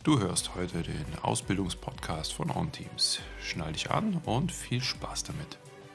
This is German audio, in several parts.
Du hörst heute den Ausbildungspodcast von OnTeams. Schnall dich an und viel Spaß damit.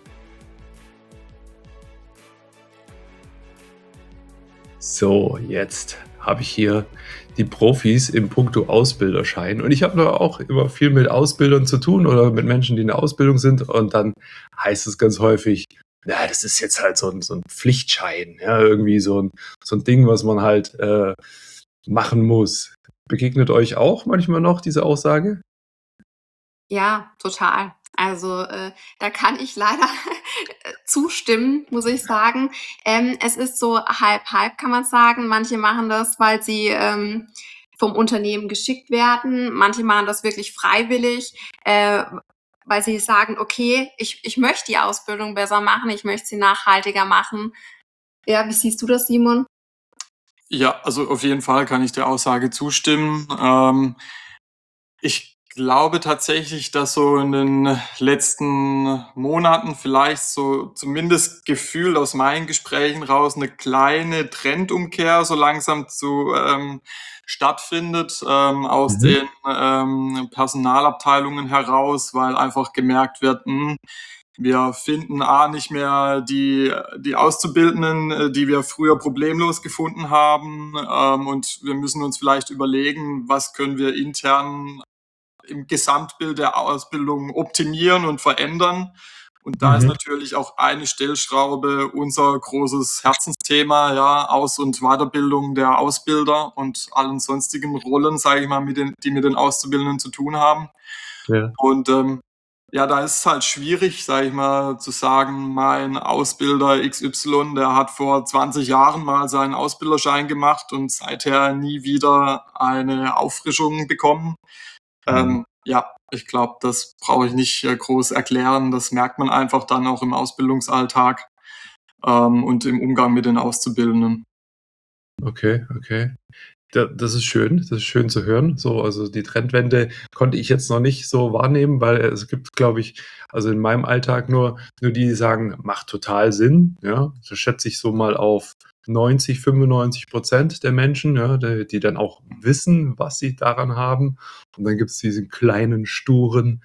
So, jetzt habe ich hier die Profis im Punkto Ausbilderschein. Und ich habe nur auch immer viel mit Ausbildern zu tun oder mit Menschen, die in der Ausbildung sind. Und dann heißt es ganz häufig, na, das ist jetzt halt so ein Pflichtschein, ja, irgendwie so ein Ding, was man halt machen muss. Begegnet euch auch manchmal noch diese Aussage? Ja, total. Also, da kann ich leider zustimmen, muss ich sagen. Es ist so halb halb, kann man sagen. Manche machen das, weil sie, vom Unternehmen geschickt werden. Manche machen das wirklich freiwillig, weil sie sagen: „Okay, ich möchte die Ausbildung besser machen, ich möchte sie nachhaltiger machen.“ Ja, wie siehst du das, Simon? Ja, also auf jeden Fall kann ich der Aussage zustimmen. Ich glaube tatsächlich, dass so in den letzten Monaten vielleicht so zumindest gefühlt aus meinen Gesprächen raus eine kleine Trendumkehr so langsam stattfindet, aus Mhm. den Personalabteilungen heraus, weil einfach gemerkt wird, wir finden nicht mehr die Auszubildenden, die wir früher problemlos gefunden haben, und wir müssen uns vielleicht überlegen, was können wir intern im Gesamtbild der Ausbildung optimieren und verändern. Und da ist Mhm. natürlich auch eine Stellschraube unser großes Herzensthema, ja, Aus- und Weiterbildung der Ausbilder und allen sonstigen Rollen, sage ich mal, die mit den Auszubildenden zu tun haben. Ja. Und ja, da ist es halt schwierig, sage ich mal, zu sagen, mein Ausbilder XY, der hat vor 20 Jahren mal seinen Ausbilderschein gemacht und seither nie wieder eine Auffrischung bekommen. Mhm. Ja, ich glaube, das brauche ich nicht groß erklären. Das merkt man einfach dann auch im Ausbildungsalltag, und im Umgang mit den Auszubildenden. Okay, okay. Das ist schön. Das ist schön zu hören. So, also die Trendwende konnte ich jetzt noch nicht so wahrnehmen, weil es gibt, glaube ich, also in meinem Alltag nur die, die sagen, macht total Sinn. Ja, das schätze ich so mal auf 90, 95% der Menschen, ja, die dann auch wissen, was sie daran haben. Und dann gibt es diesen kleinen, sturen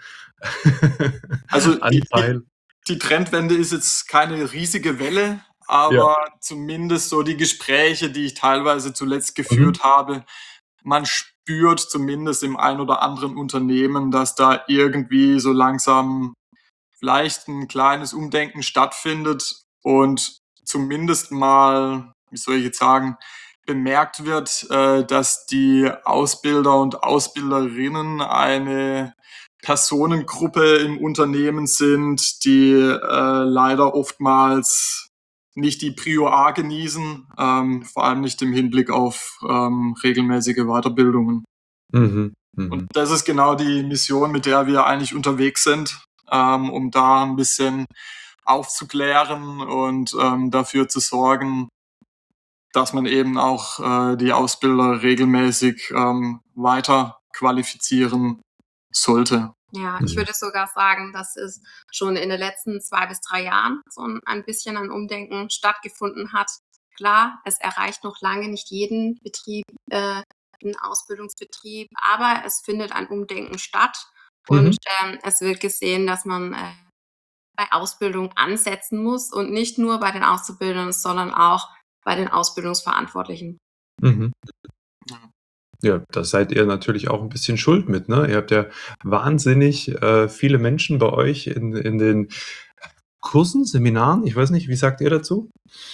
Also Anteil. die Trendwende ist jetzt keine riesige Welle, Ja. aber zumindest so die Gespräche, die ich teilweise zuletzt Mhm. geführt habe, man spürt zumindest im ein oder anderen Unternehmen, dass da irgendwie so langsam vielleicht ein kleines Umdenken stattfindet und zumindest mal, wie soll ich jetzt sagen, bemerkt wird, dass die Ausbilder und Ausbilderinnen eine Personengruppe im Unternehmen sind, die leider oftmals nicht die Prio A genießen, vor allem nicht im Hinblick auf regelmäßige Weiterbildungen. Mhm. Und Mhm. das ist genau die Mission, mit der wir eigentlich unterwegs sind, um da ein bisschen aufzuklären und dafür zu sorgen, dass man eben auch die Ausbilder regelmäßig weiter qualifizieren sollte. Ja, ich Mhm. würde sogar sagen, dass es schon in den letzten 2 bis 3 Jahren so ein bisschen ein Umdenken stattgefunden hat. Klar, es erreicht noch lange nicht jeden Betrieb, 'n Ausbildungsbetrieb, aber es findet ein Umdenken statt und, Mhm. es wird gesehen, dass man, bei Ausbildung ansetzen muss und nicht nur bei den Auszubildenden, sondern auch bei den Ausbildungsverantwortlichen. Mhm. Ja. Ja, da seid ihr natürlich auch ein bisschen schuld mit, ne? Ihr habt ja wahnsinnig, viele Menschen bei euch in den Kursen, Seminaren, ich weiß nicht, wie sagt ihr dazu?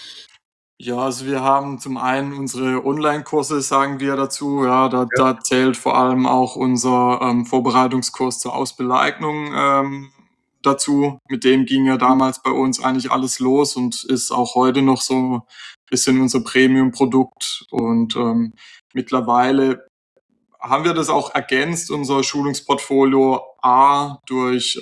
Ja, also wir haben zum einen unsere Online-Kurse, sagen wir dazu. Ja, da, Ja. da zählt vor allem auch unser Vorbereitungskurs zur Ausbildereignung dazu. Mit dem ging ja damals bei uns eigentlich alles los und ist auch heute noch so ein bisschen unser Premium-Produkt. Und mittlerweile haben wir das auch ergänzt, unser Schulungsportfolio durch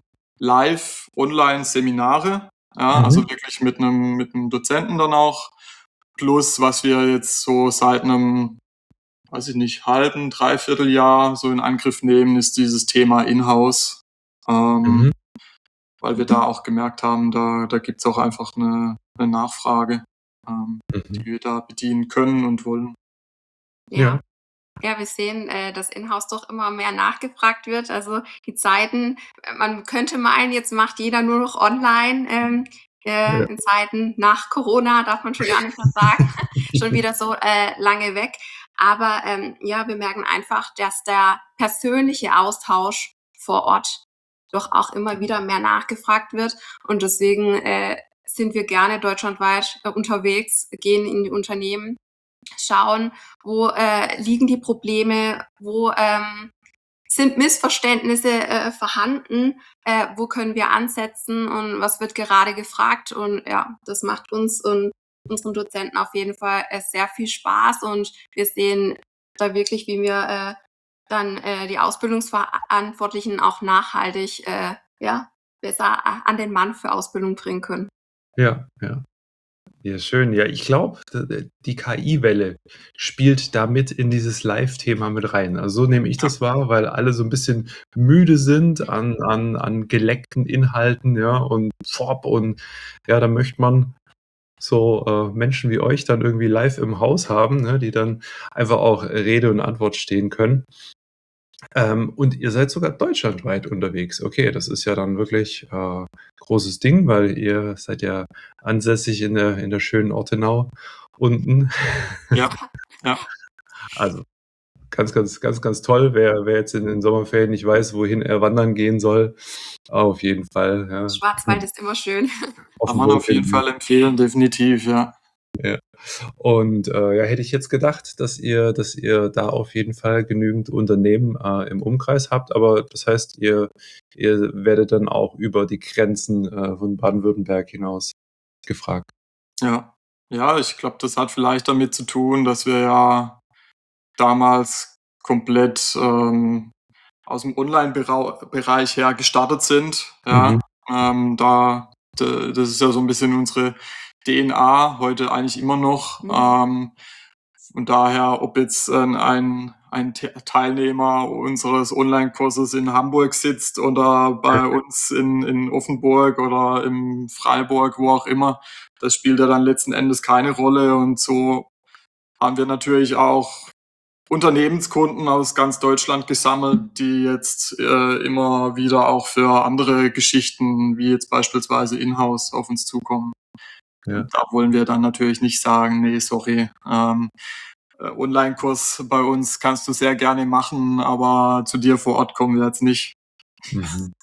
Live-Online-Seminare. Ja, also Mhm. wirklich mit einem Dozenten dann auch. Plus, was wir jetzt so seit einem, weiß ich nicht, halben, dreiviertel Jahr so in Angriff nehmen, ist dieses Thema Inhouse. Ähm, Mhm. weil wir da auch gemerkt haben, da gibt's auch einfach eine Nachfrage, Mhm. die wir da bedienen können und wollen. Ja. Ja. Ja, wir sehen, dass in-house doch immer mehr nachgefragt wird. Also die Zeiten, man könnte meinen, jetzt macht jeder nur noch online. Ja. In Zeiten nach Corona darf man schon gar nicht mehr sagen, schon wieder so lange weg. Aber ja, wir merken einfach, dass der persönliche Austausch vor Ort doch auch immer wieder mehr nachgefragt wird. Und deswegen sind wir gerne deutschlandweit unterwegs, gehen in die Unternehmen, schauen, wo liegen die Probleme, wo sind Missverständnisse vorhanden, wo können wir ansetzen und was wird gerade gefragt. Und ja, das macht uns und unseren Dozenten auf jeden Fall sehr viel Spaß und wir sehen da wirklich, wie wir dann die Ausbildungsverantwortlichen auch nachhaltig ja, besser an den Mann für Ausbildung bringen können. Ja, ja. Ja, schön. Ja, ich glaube, die KI-Welle spielt damit in dieses Live-Thema mit rein. Also so nehme ich das wahr, weil alle so ein bisschen müde sind an geleckten Inhalten, ja, und Vorab und ja, da möchte man so Menschen wie euch dann irgendwie live im Haus haben, ne, die dann einfach auch Rede und Antwort stehen können. Und ihr seid sogar deutschlandweit unterwegs. Okay, das ist ja dann wirklich großes Ding, weil ihr seid ja ansässig in der schönen Ortenau unten. Ja, ja. Also ganz toll. Wer jetzt in den Sommerferien nicht weiß, wohin er wandern gehen soll, auf jeden Fall. Ja, Schwarzwald ist immer schön. Kann man auf jeden Fall empfehlen, definitiv, ja. Ja. Und ja, hätte ich jetzt gedacht, dass ihr da auf jeden Fall genügend Unternehmen im Umkreis habt, aber das heißt, ihr werdet dann auch über die Grenzen von Baden-Württemberg hinaus gefragt. Ja. Ja, ich glaube, das hat vielleicht damit zu tun, dass wir ja damals komplett aus dem Online-Bereich her gestartet sind. Ja. Das ist ja so ein bisschen unsere DNA, heute eigentlich immer noch. Von daher, ob jetzt ein Teilnehmer unseres Online-Kurses in Hamburg sitzt oder bei uns in Offenburg oder in Freiburg, wo auch immer, das spielt ja dann letzten Endes keine Rolle. Und so haben wir natürlich auch Unternehmenskunden aus ganz Deutschland gesammelt, die jetzt immer wieder auch für andere Geschichten, wie jetzt beispielsweise Inhouse, auf uns zukommen. Ja. Da wollen wir dann natürlich nicht sagen, nee, sorry, Online-Kurs bei uns kannst du sehr gerne machen, aber zu dir vor Ort kommen wir jetzt nicht. Mhm.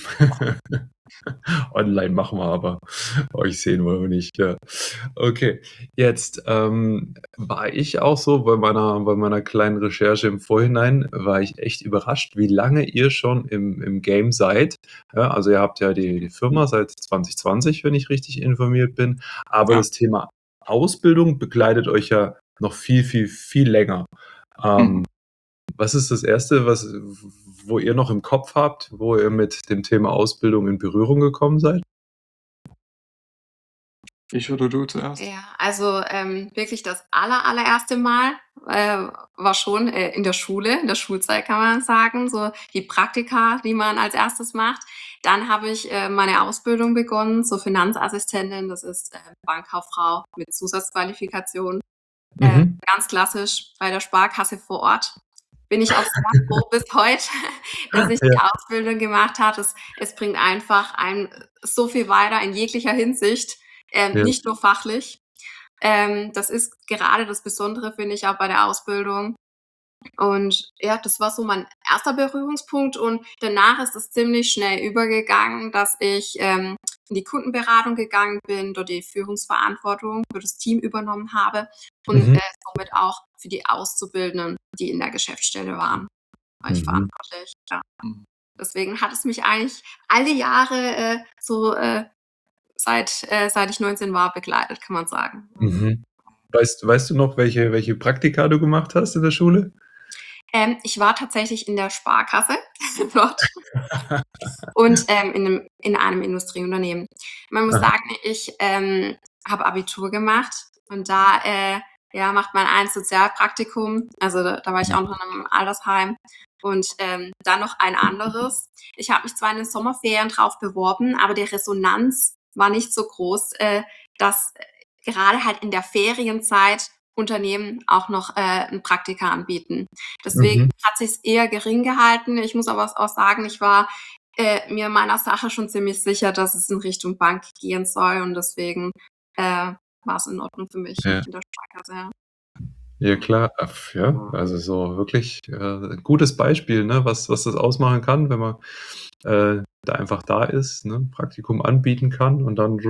Online machen wir aber. Euch sehen wollen wir nicht. Ja. Okay, jetzt war ich auch so bei meiner kleinen Recherche im Vorhinein, war ich echt überrascht, wie lange ihr schon im Game seid. Ja, also ihr habt ja die Firma seit 2020, wenn ich richtig informiert bin, aber Ja. das Thema Ausbildung begleitet euch ja noch viel länger. Was ist das Erste, wo ihr noch im Kopf habt, wo ihr mit dem Thema Ausbildung in Berührung gekommen seid? Ich oder du zuerst? Ja, also wirklich das allererste Mal war schon in der Schule, in der Schulzeit kann man sagen, so die Praktika, die man als erstes macht. Dann habe ich meine Ausbildung begonnen zur Finanzassistentin, das ist Bankkauffrau mit Zusatzqualifikation. Ganz klassisch bei der Sparkasse vor Ort. Bin ich auch sehr froh bis heute, dass ich die Ausbildung gemacht habe. Es bringt einfach einem so viel weiter in jeglicher Hinsicht, nicht nur fachlich. Das ist gerade das Besondere, finde ich, auch bei der Ausbildung. Und ja, das war so mein erster Berührungspunkt und danach ist es ziemlich schnell übergegangen, dass ich in die Kundenberatung gegangen bin, dort die Führungsverantwortung für das Team übernommen habe und somit auch für die Auszubildenden, die in der Geschäftsstelle waren, war ich verantwortlich. Ja. Deswegen hat es mich eigentlich alle Jahre seit ich 19 war begleitet, kann man sagen. Weißt du noch, welche Praktika du gemacht hast in der Schule? Ich war tatsächlich in der Sparkasse dort und in einem Industrieunternehmen. Man muss sagen, ich habe Abitur gemacht und da macht man ein Sozialpraktikum. Also da war ich auch noch in einem Altersheim und dann noch ein anderes. Ich habe mich zwar in den Sommerferien drauf beworben, aber die Resonanz war nicht so groß, dass gerade halt in der Ferienzeit Unternehmen auch noch ein Praktika anbieten. Deswegen hat sich es eher gering gehalten. Ich muss aber auch sagen, ich war mir meiner Sache schon ziemlich sicher, dass es in Richtung Bank gehen soll und deswegen war es in Ordnung für mich Ja. in der Sparkasse. Ja. Ja, klar. Ja, also so wirklich ein gutes Beispiel, ne, was das ausmachen kann, wenn man da einfach da ist, ne, ein Praktikum anbieten kann und dann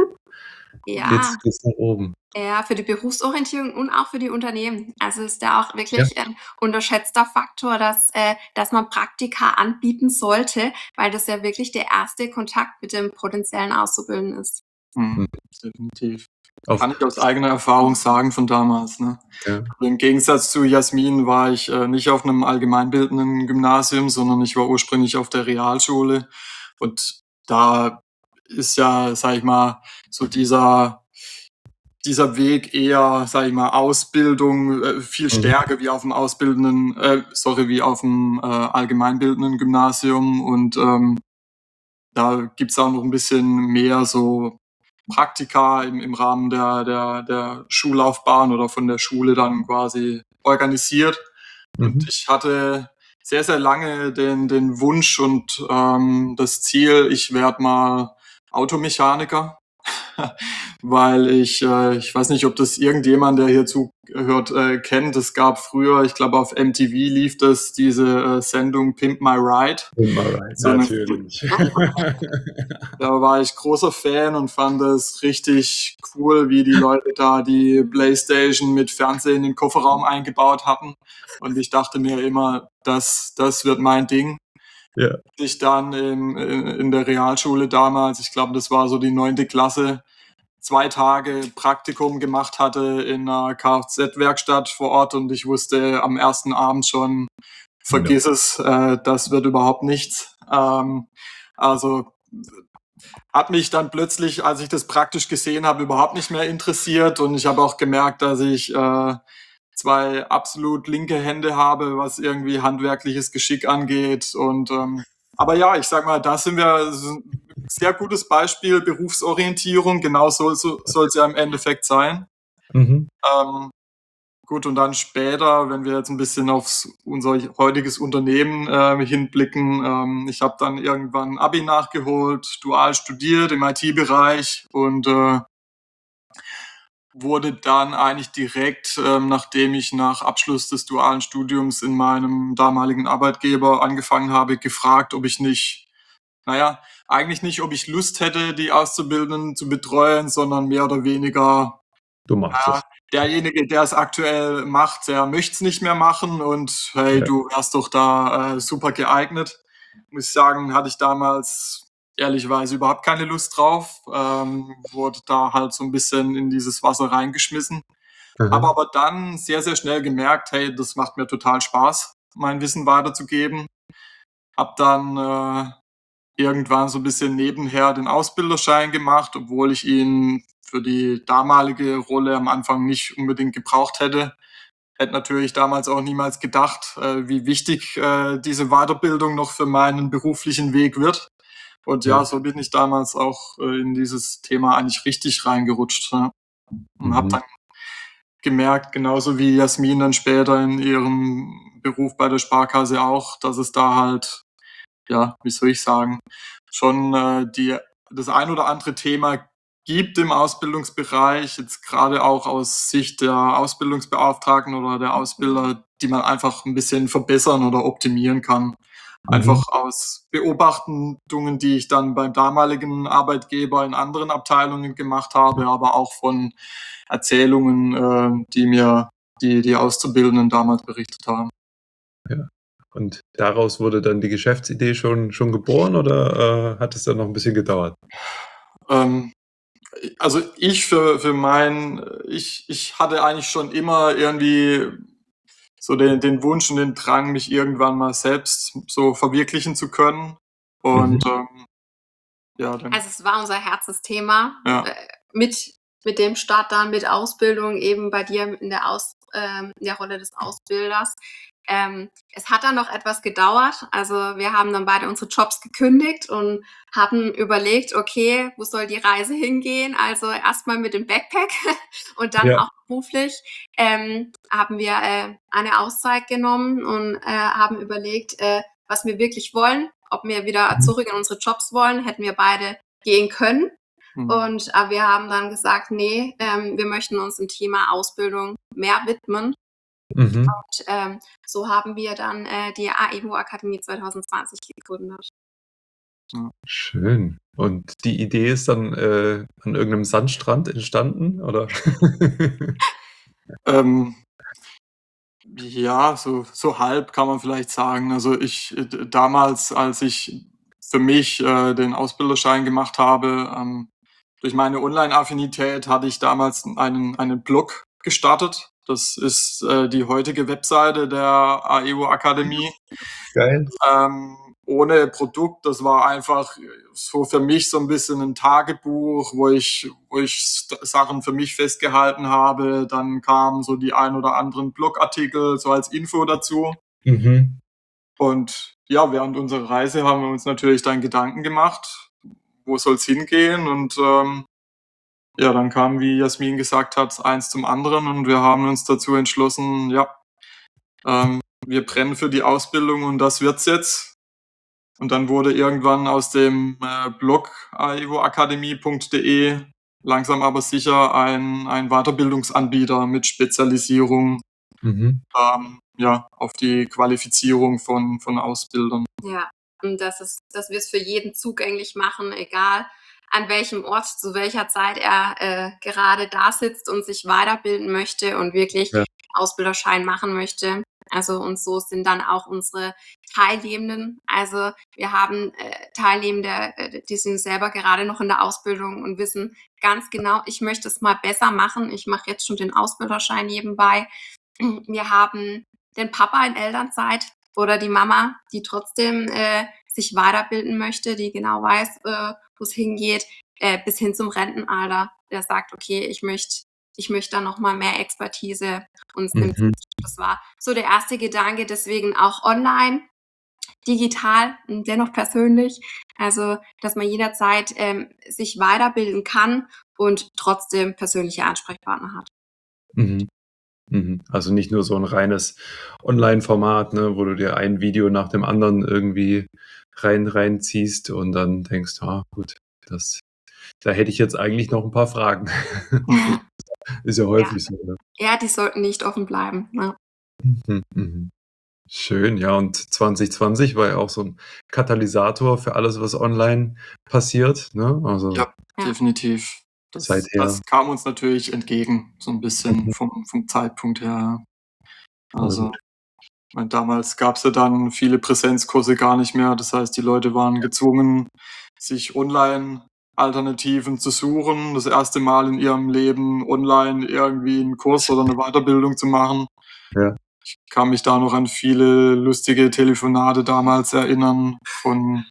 Ja, geht's nach oben. ja, für die Berufsorientierung und auch für die Unternehmen. Also ist da auch Ja. wirklich ein unterschätzter Faktor, dass man Praktika anbieten sollte, weil das ja wirklich der erste Kontakt mit dem potenziellen Auszubildenden ist. Definitiv. Auf Kann ich aus eigener Erfahrung sagen von damals. Ne? ja. Im Gegensatz zu Jasmin war ich nicht auf einem allgemeinbildenden Gymnasium, sondern ich war ursprünglich auf der Realschule. Und da ist ja, sag ich mal, so dieser Weg eher, sag ich mal, Ausbildung viel stärker wie auf dem wie auf dem allgemeinbildenden Gymnasium. Und da gibt's auch noch ein bisschen mehr so Praktika im Rahmen der Schullaufbahn oder von der Schule dann quasi organisiert. Und ich hatte sehr, sehr lange den Wunsch und das Ziel, ich werde mal Automechaniker, weil ich weiß nicht, ob das irgendjemand, der hier zuhört, kennt. Es gab früher, ich glaube auf MTV lief das, diese Sendung Pimp My Ride. So eine- Natürlich. Da war ich großer Fan und fand es richtig cool, wie die Leute da die PlayStation mit Fernsehen in den Kofferraum eingebaut hatten. Und ich dachte mir immer, das wird mein Ding. Ja. Ich dann in der Realschule damals, ich glaube, das war so die 9. Klasse, 2 Tage Praktikum gemacht hatte in einer Kfz-Werkstatt vor Ort und ich wusste am ersten Abend schon, vergiss es, das wird überhaupt nichts. Also hat mich dann plötzlich, als ich das praktisch gesehen habe, überhaupt nicht mehr interessiert und ich habe auch gemerkt, dass ich 2 absolut linke Hände habe, was irgendwie handwerkliches Geschick angeht und aber ja, ich sag mal, da sind wir ein sehr gutes Beispiel Berufsorientierung, genau soll es ja im Endeffekt sein. Gut, und dann später, wenn wir jetzt ein bisschen auf unser heutiges Unternehmen hinblicken, ich habe dann irgendwann Abi nachgeholt, dual studiert im IT-Bereich und wurde dann eigentlich direkt, nachdem ich nach Abschluss des dualen Studiums in meinem damaligen Arbeitgeber angefangen habe, gefragt, ob ich nicht, eigentlich nicht, ob ich Lust hätte, die Auszubildenden zu betreuen, sondern mehr oder weniger, Du machst es. derjenige, der es aktuell macht, der möchte es nicht mehr machen und hey, Ja. du wärst doch da super geeignet. Muss ich sagen, hatte ich damals ehrlicherweise überhaupt keine Lust drauf. Wurde da halt so ein bisschen in dieses Wasser reingeschmissen. Habe aber dann sehr, sehr schnell gemerkt, hey, das macht mir total Spaß, mein Wissen weiterzugeben. Hab dann irgendwann so ein bisschen nebenher den Ausbilderschein gemacht, obwohl ich ihn für die damalige Rolle am Anfang nicht unbedingt gebraucht hätte. Hätte natürlich damals auch niemals gedacht, wie wichtig diese Weiterbildung noch für meinen beruflichen Weg wird. Und ja, so bin ich damals auch in dieses Thema eigentlich richtig reingerutscht. Ja. Und habe dann gemerkt, genauso wie Jasmin dann später in ihrem Beruf bei der Sparkasse auch, dass es da halt, ja, wie soll ich sagen, schon das ein oder andere Thema gibt im Ausbildungsbereich, jetzt gerade auch aus Sicht der Ausbildungsbeauftragten oder der Ausbilder, die man einfach ein bisschen verbessern oder optimieren kann. Einfach aus Beobachtungen, die ich dann beim damaligen Arbeitgeber in anderen Abteilungen gemacht habe, aber auch von Erzählungen, die mir die Auszubildenden damals berichtet haben. Ja. Und daraus wurde dann die Geschäftsidee schon geboren oder hat es dann noch ein bisschen gedauert? Also ich ich hatte eigentlich schon immer irgendwie so den Wunsch und den Drang, mich irgendwann mal selbst so verwirklichen zu können. Und ja, dann. Also es war unser Herzensthema Ja. mit dem Start dann mit Ausbildung eben bei dir in der Rolle des Ausbilders. Es hat dann noch etwas gedauert. Also wir haben dann beide unsere Jobs gekündigt und haben überlegt, okay, wo soll die Reise hingehen? Also erstmal mit dem Backpack und dann Ja. auch beruflich haben wir eine Auszeit genommen und haben überlegt, was wir wirklich wollen, ob wir wieder zurück in unsere Jobs wollen, hätten wir beide gehen können. Und wir haben dann gesagt, nee, wir möchten uns dem Thema Ausbildung mehr widmen. Mhm. Und so haben wir dann die AEWO Akademie 2020 gegründet. Schön. Und die Idee ist dann an irgendeinem Sandstrand entstanden, oder? Ja, so halb kann man vielleicht sagen. Also damals, als ich für mich den Ausbilderschein gemacht habe, durch meine Online-Affinität hatte ich damals einen Blog gestartet. Das ist die heutige Webseite der AEWO Akademie. Geil. Ohne Produkt, das war einfach so für mich so ein bisschen ein Tagebuch, wo ich Sachen für mich festgehalten habe. Dann kamen so die ein oder anderen Blogartikel so als Info dazu. Mhm. Und ja, während unserer Reise haben wir uns natürlich dann Gedanken gemacht, wo soll's hingehen. Und ja, dann kam, wie Jasmin gesagt hat, eins zum anderen und wir haben uns dazu entschlossen, ja, wir brennen für die Ausbildung und das wird's jetzt. Und dann wurde irgendwann aus dem Blog aewoakademie.de langsam aber sicher ein Weiterbildungsanbieter mit Spezialisierung Mhm. ja, auf die Qualifizierung von Ausbildern. Ja, und dass wir es für jeden zugänglich machen, egal an welchem Ort, zu welcher Zeit er gerade da sitzt und sich weiterbilden möchte und wirklich Ja. Ausbilderschein machen möchte. Also und so sind dann auch unsere Teilnehmenden. Also wir haben Teilnehmende, die sind selber gerade noch in der Ausbildung und wissen ganz genau, ich möchte es mal besser machen. Ich mache jetzt schon den Ausbilderschein nebenbei. Wir haben den Papa in Elternzeit oder die Mama, die trotzdem sich weiterbilden möchte, die genau weiß, wo es hingeht, bis hin zum Rentenalter, der sagt, okay, ich möchte da noch mal mehr Expertise uns nimmt. Mhm. Das war so der erste Gedanke, deswegen auch online, digital und dennoch persönlich. Also, dass man jederzeit sich weiterbilden kann und trotzdem persönliche Ansprechpartner hat. Mhm. Mhm. Also nicht nur so ein reines Online-Format, ne, wo du dir ein Video nach dem anderen irgendwie reinziehst und dann denkst, gut, da hätte ich jetzt eigentlich noch ein paar Fragen. Ist ja Ja. häufig so, ne? Ja, die sollten nicht offen bleiben. Ne? Mhm, mhm. Schön, ja, und 2020 war ja auch so ein Katalysator für alles, was online passiert, ne? Also Ja, Ja. definitiv. seither. Das kam uns natürlich entgegen, so ein bisschen Mhm. vom Zeitpunkt her. Voll Also, gut. ich meine, damals gab's ja dann viele Präsenzkurse gar nicht mehr. Das heißt, die Leute waren gezwungen, sich Online-Alternativen zu suchen. Das erste Mal in ihrem Leben online irgendwie einen Kurs oder eine Weiterbildung zu machen. Ja. Ich kann mich da noch an viele lustige Telefonate damals erinnern von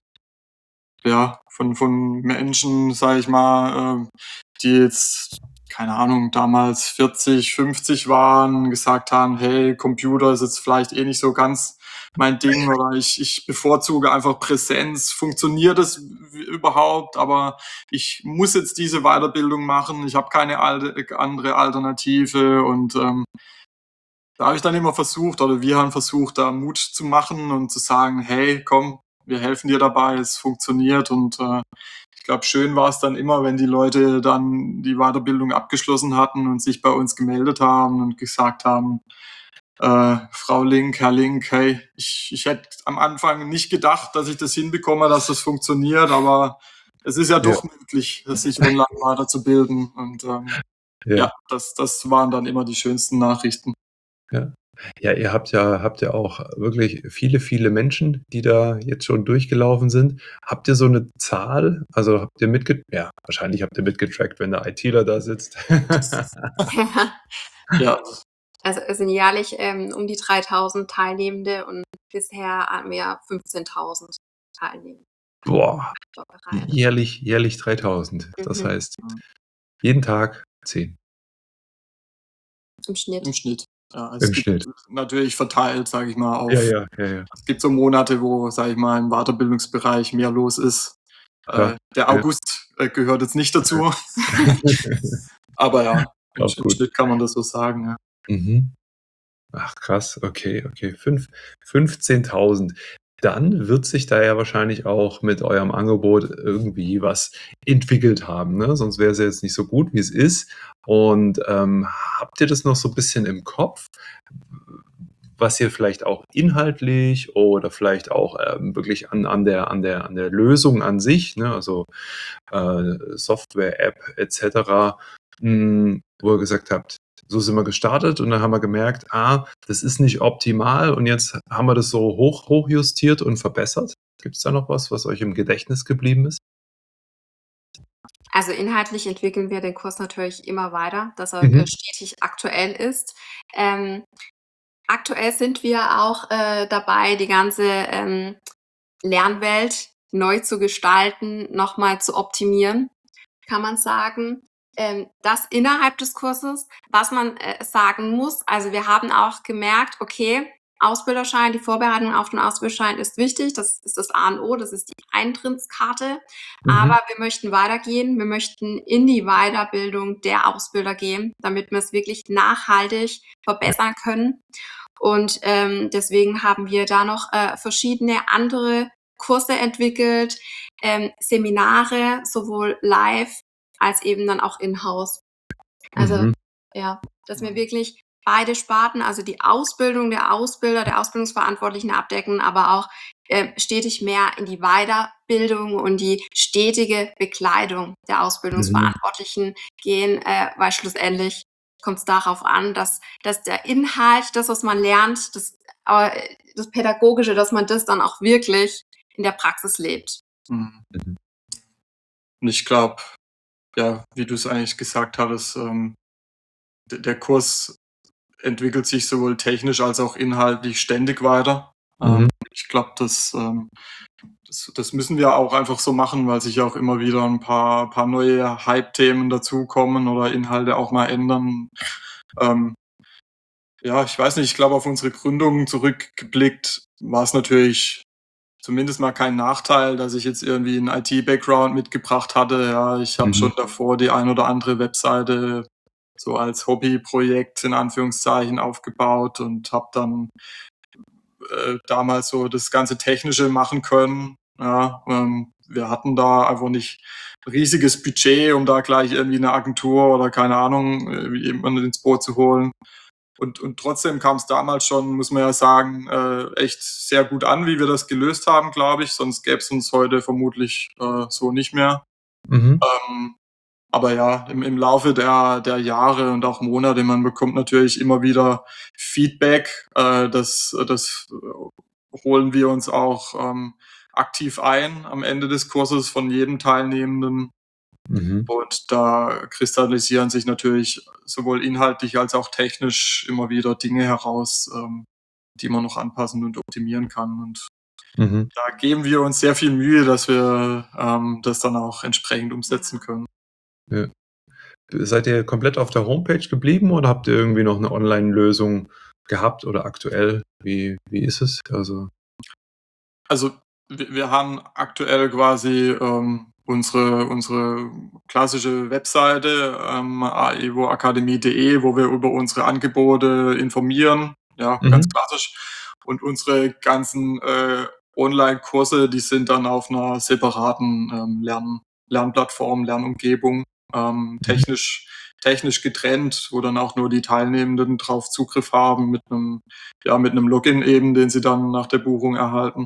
Menschen, sage ich mal, die jetzt, keine Ahnung, damals 40, 50 waren, gesagt haben, hey, Computer ist jetzt vielleicht eh nicht so ganz mein Ding oder ich bevorzuge einfach Präsenz. Funktioniert es überhaupt? Aber ich muss jetzt diese Weiterbildung machen. Ich habe keine andere Alternative und da habe ich dann immer versucht, oder wir haben versucht, da Mut zu machen und zu sagen, hey, komm, wir helfen dir dabei, es funktioniert. Und ich glaube, schön war es dann immer, wenn die Leute dann die Weiterbildung abgeschlossen hatten und sich bei uns gemeldet haben und gesagt haben, Frau Link, Herr Link, hey, ich hätte am Anfang nicht gedacht, dass ich das hinbekomme, dass das funktioniert, aber es ist ja doch möglich, sich online weiterzubilden. Und ja, das waren dann immer die schönsten Nachrichten. Ja. Ja, ihr habt ja auch wirklich viele, viele Menschen, die da jetzt schon durchgelaufen sind. Habt ihr so eine Zahl? Also, wahrscheinlich habt ihr mitgetrackt, wenn der ITler da sitzt. Ja, Also es sind jährlich um die 3000 Teilnehmende und bisher haben wir 15.000 Teilnehmer. Boah, Bereit. jährlich 3.000. Das Mhm. heißt, jeden Tag 10. Im Schnitt. im Schnitt. Es im gibt Schnitt. natürlich verteilt, sage ich mal, Ja, auf. ja, ja, ja, Es gibt so Monate, wo, sage ich mal, im Weiterbildungsbereich mehr los ist. klar. Der Ja. August gehört jetzt nicht dazu. Aber ja, im Auch gut. Schnitt kann man das so sagen. Ja. Mhm. Ach krass, okay, okay. 15.000. Dann wird sich da ja wahrscheinlich auch mit eurem Angebot irgendwie was entwickelt haben, ne? Sonst wäre es ja jetzt nicht so gut, wie es ist. Und habt ihr das noch so ein bisschen im Kopf, was ihr vielleicht auch inhaltlich oder vielleicht auch wirklich an der Lösung an sich, ne? Also Software, App etc., wo ihr gesagt habt, so sind wir gestartet und dann haben wir gemerkt, das ist nicht optimal und jetzt haben wir das so hochjustiert und verbessert. Gibt es da noch was euch im Gedächtnis geblieben ist? Also inhaltlich entwickeln wir den Kurs natürlich immer weiter, dass er Mhm. stetig aktuell ist. Aktuell sind wir auch dabei, die ganze Lernwelt neu zu gestalten, nochmal zu optimieren, kann man sagen. Das innerhalb des Kurses, was man sagen muss, also wir haben auch gemerkt, okay, Ausbilderschein, die Vorbereitung auf den Ausbilderschein ist wichtig, das ist das A und O, das ist die Eintrittskarte, aber wir möchten weitergehen, wir möchten in die Weiterbildung der Ausbilder gehen, damit wir es wirklich nachhaltig verbessern können. Und deswegen haben wir da noch verschiedene andere Kurse entwickelt, Seminare, sowohl live als eben dann auch in-house. Also ja, dass wir wirklich beide Sparten, also die Ausbildung der Ausbilder, der Ausbildungsverantwortlichen abdecken, aber auch stetig mehr in die Weiterbildung und die stetige Bekleidung der Ausbildungsverantwortlichen gehen, weil schlussendlich kommt es darauf an, dass der Inhalt, das, was man lernt, das Pädagogische, dass man das dann auch wirklich in der Praxis lebt. Und ich glaube, ja, wie du es eigentlich gesagt hattest, der Kurs entwickelt sich sowohl technisch als auch inhaltlich ständig weiter. Ich glaube, das müssen wir auch einfach so machen, weil sich auch immer wieder ein paar neue Hype-Themen dazukommen oder Inhalte auch mal ändern. Ja, ich weiß nicht, ich glaube, auf unsere Gründung zurückgeblickt war es natürlich zumindest mal kein Nachteil, dass ich jetzt irgendwie einen IT-Background mitgebracht hatte. Ja, ich habe schon davor die ein oder andere Webseite so als Hobbyprojekt in Anführungszeichen aufgebaut und habe dann damals so das ganze Technische machen können. Ja, wir hatten da einfach nicht ein riesiges Budget, um da gleich irgendwie eine Agentur oder keine Ahnung, jemanden ins Boot zu holen. Und trotzdem kam es damals schon, muss man ja sagen, echt sehr gut an, wie wir das gelöst haben, glaube ich. Sonst gäbe es uns heute vermutlich so nicht mehr. Aber ja, im Laufe der Jahre und auch Monate, man bekommt natürlich immer wieder Feedback. Das holen wir uns auch aktiv ein am Ende des Kurses von jedem Teilnehmenden. Und da kristallisieren sich natürlich sowohl inhaltlich als auch technisch immer wieder Dinge heraus, die man noch anpassen und optimieren kann. Und da geben wir uns sehr viel Mühe, dass wir das dann auch entsprechend umsetzen können. Ja. Seid ihr komplett auf der Homepage geblieben oder habt ihr irgendwie noch eine Online-Lösung gehabt oder aktuell? Wie ist es? Also wir haben aktuell quasi unsere klassische Webseite aevoakademie.de, wo wir über unsere Angebote informieren. Ja, ganz klassisch. Und unsere ganzen Online-Kurse, die sind dann auf einer separaten Lernplattform, Lernumgebung, technisch getrennt, wo dann auch nur die Teilnehmenden drauf Zugriff haben mit einem Login eben, den sie dann nach der Buchung erhalten.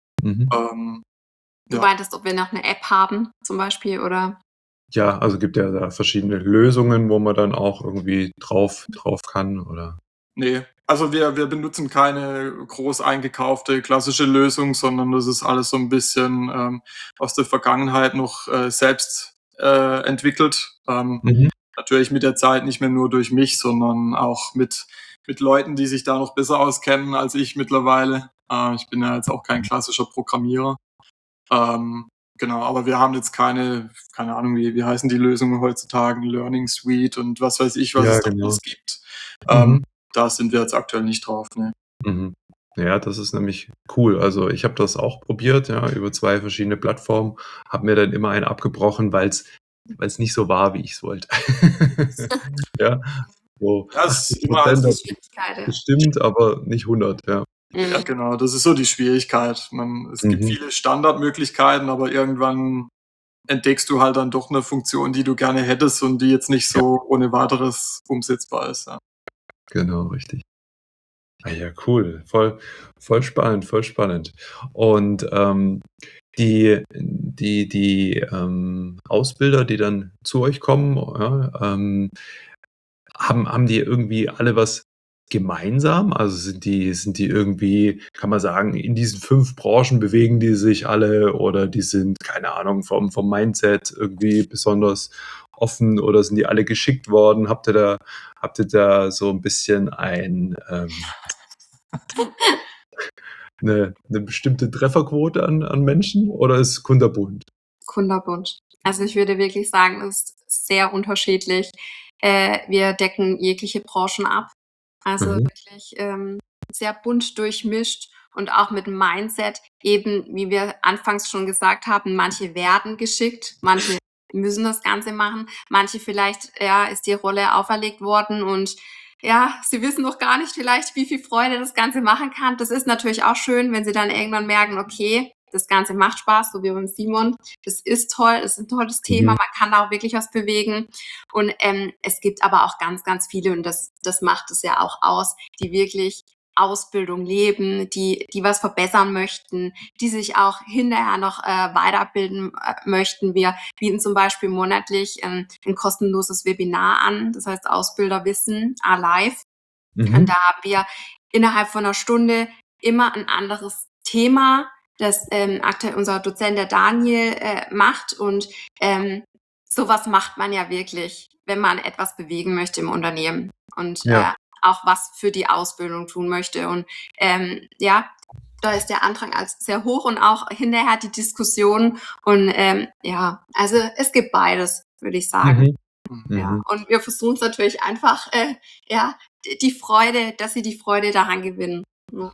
Du meintest, ob wir noch eine App haben, zum Beispiel, oder? Ja, also gibt ja da verschiedene Lösungen, wo man dann auch irgendwie drauf kann, oder? Nee, also wir benutzen keine groß eingekaufte klassische Lösung, sondern das ist alles so ein bisschen aus der Vergangenheit noch selbst entwickelt. Natürlich mit der Zeit nicht mehr nur durch mich, sondern auch mit Leuten, die sich da noch besser auskennen als ich mittlerweile. Ich bin ja jetzt auch kein klassischer Programmierer. Genau, aber wir haben jetzt keine Ahnung, wie heißen die Lösungen heutzutage, Learning Suite und was weiß ich, was Ja, es da genau. alles gibt. da sind wir jetzt aktuell nicht drauf. Ne. Mhm. Ja, das ist nämlich cool. Also ich habe das auch probiert, ja, über 2 verschiedene Plattformen, habe mir dann immer einen abgebrochen, weil's nicht so war, wie ich's wollte. Ja, so Das ist immer 80% Die hat Schwierigkeit, ja. gestimmt, aber nicht 100, ja. Ja, genau, das ist so die Schwierigkeit. Es gibt Mhm. viele Standardmöglichkeiten, aber irgendwann entdeckst du halt dann doch eine Funktion, die du gerne hättest und die jetzt nicht Ja, so ohne Weiteres umsetzbar ist, ja. genau, richtig. Ah ja, cool. Voll spannend, voll spannend. Und, die Ausbilder, die dann zu euch kommen, ja, haben die irgendwie alle was gemeinsam? Also, sind die irgendwie, kann man sagen, in diesen 5 Branchen bewegen die sich alle oder die sind, keine Ahnung, vom Mindset irgendwie besonders offen oder sind die alle geschickt worden? Habt ihr da so ein bisschen 'ne bestimmte Trefferquote an Menschen oder ist es kunterbunt? Kunterbunt. Also ich würde wirklich sagen, es ist sehr unterschiedlich. Wir decken jegliche Branchen ab. Also Mhm. wirklich sehr bunt durchmischt und auch mit dem Mindset, eben wie wir anfangs schon gesagt haben, manche werden geschickt, manche müssen das Ganze machen, manche vielleicht ja, ist die Rolle auferlegt worden und ja, sie wissen noch gar nicht vielleicht, wie viel Freude das Ganze machen kann. Das ist natürlich auch schön, wenn sie dann irgendwann merken, okay, das Ganze macht Spaß, so wie beim Simon. Das ist toll, das ist ein tolles Thema, Mhm. man kann da auch wirklich was bewegen. Und es gibt aber auch ganz, ganz viele, und das macht es ja auch aus, die wirklich Ausbildung leben, die was verbessern möchten, die sich auch hinterher noch weiterbilden möchten. Wir bieten zum Beispiel monatlich ein kostenloses Webinar an, das heißt Ausbilder Wissen alive. Und Mhm. da haben wir innerhalb von einer Stunde immer ein anderes Thema, das aktuell unser Dozent, der Daniel, macht. Und sowas macht man ja wirklich, wenn man etwas bewegen möchte im Unternehmen und Ja. auch was für die Ausbildung tun möchte. Und ja, da ist der Andrang als sehr hoch und auch hinterher die Diskussion. Und ja, also es gibt beides, würde ich sagen. Mhm. Mhm. Ja, Mhm. und wir versuchen es natürlich einfach, ja, die Freude, dass sie die Freude daran gewinnen. Ja.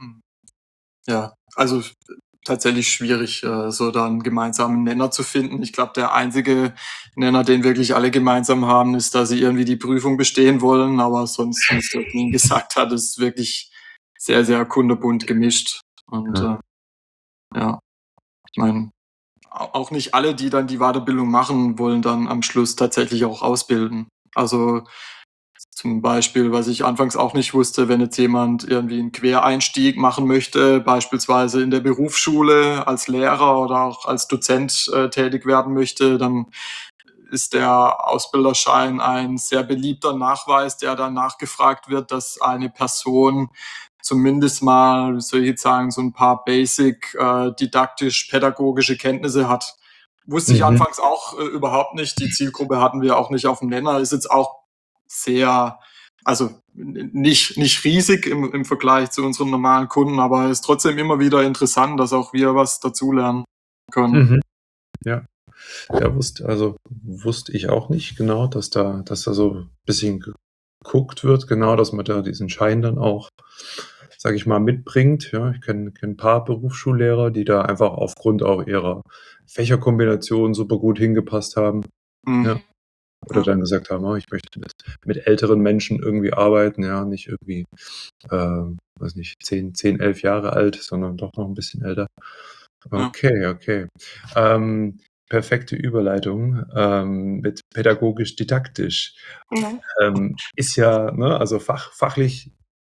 Ja, also tatsächlich schwierig, so da 'n gemeinsamen Nenner zu finden. Ich glaube, der einzige Nenner, den wirklich alle gemeinsam haben, ist, dass sie irgendwie die Prüfung bestehen wollen, aber sonst, wie es Jacqueline gesagt hat, ist es wirklich sehr, sehr kunterbunt gemischt und, Ja. ja, ich meine, auch nicht alle, die dann die Weiterbildung machen, wollen dann am Schluss tatsächlich auch ausbilden. Also, zum Beispiel, was ich anfangs auch nicht wusste, wenn jetzt jemand irgendwie einen Quereinstieg machen möchte, beispielsweise in der Berufsschule als Lehrer oder auch als Dozent tätig werden möchte, dann ist der Ausbilderschein ein sehr beliebter Nachweis, der dann nachgefragt wird, dass eine Person zumindest mal, wie soll ich jetzt sagen, so ein paar basic didaktisch-pädagogische Kenntnisse hat. Wusste ich Mhm. anfangs auch überhaupt nicht. Die Zielgruppe hatten wir auch nicht auf dem Nenner. Ist jetzt auch sehr, also nicht riesig im Vergleich zu unseren normalen Kunden, aber ist trotzdem immer wieder interessant, dass auch wir was dazulernen können. Mhm. Ja. Ja, wusste ich auch nicht genau, dass da so ein bisschen geguckt wird, genau, dass man da diesen Schein dann auch, sage ich mal, mitbringt. Ja, ich kenne ein paar Berufsschullehrer, die da einfach aufgrund auch ihrer Fächerkombination super gut hingepasst haben, ja. Mhm. Oder Ja. dann gesagt haben: „Oh, ich möchte mit älteren Menschen irgendwie arbeiten“, ja, nicht irgendwie, weiß nicht, 11 Jahre alt, sondern doch noch ein bisschen älter. Ja. Okay, okay. Perfekte Überleitung, mit pädagogisch-didaktisch. Ja. Ist ja, ne, also fachlich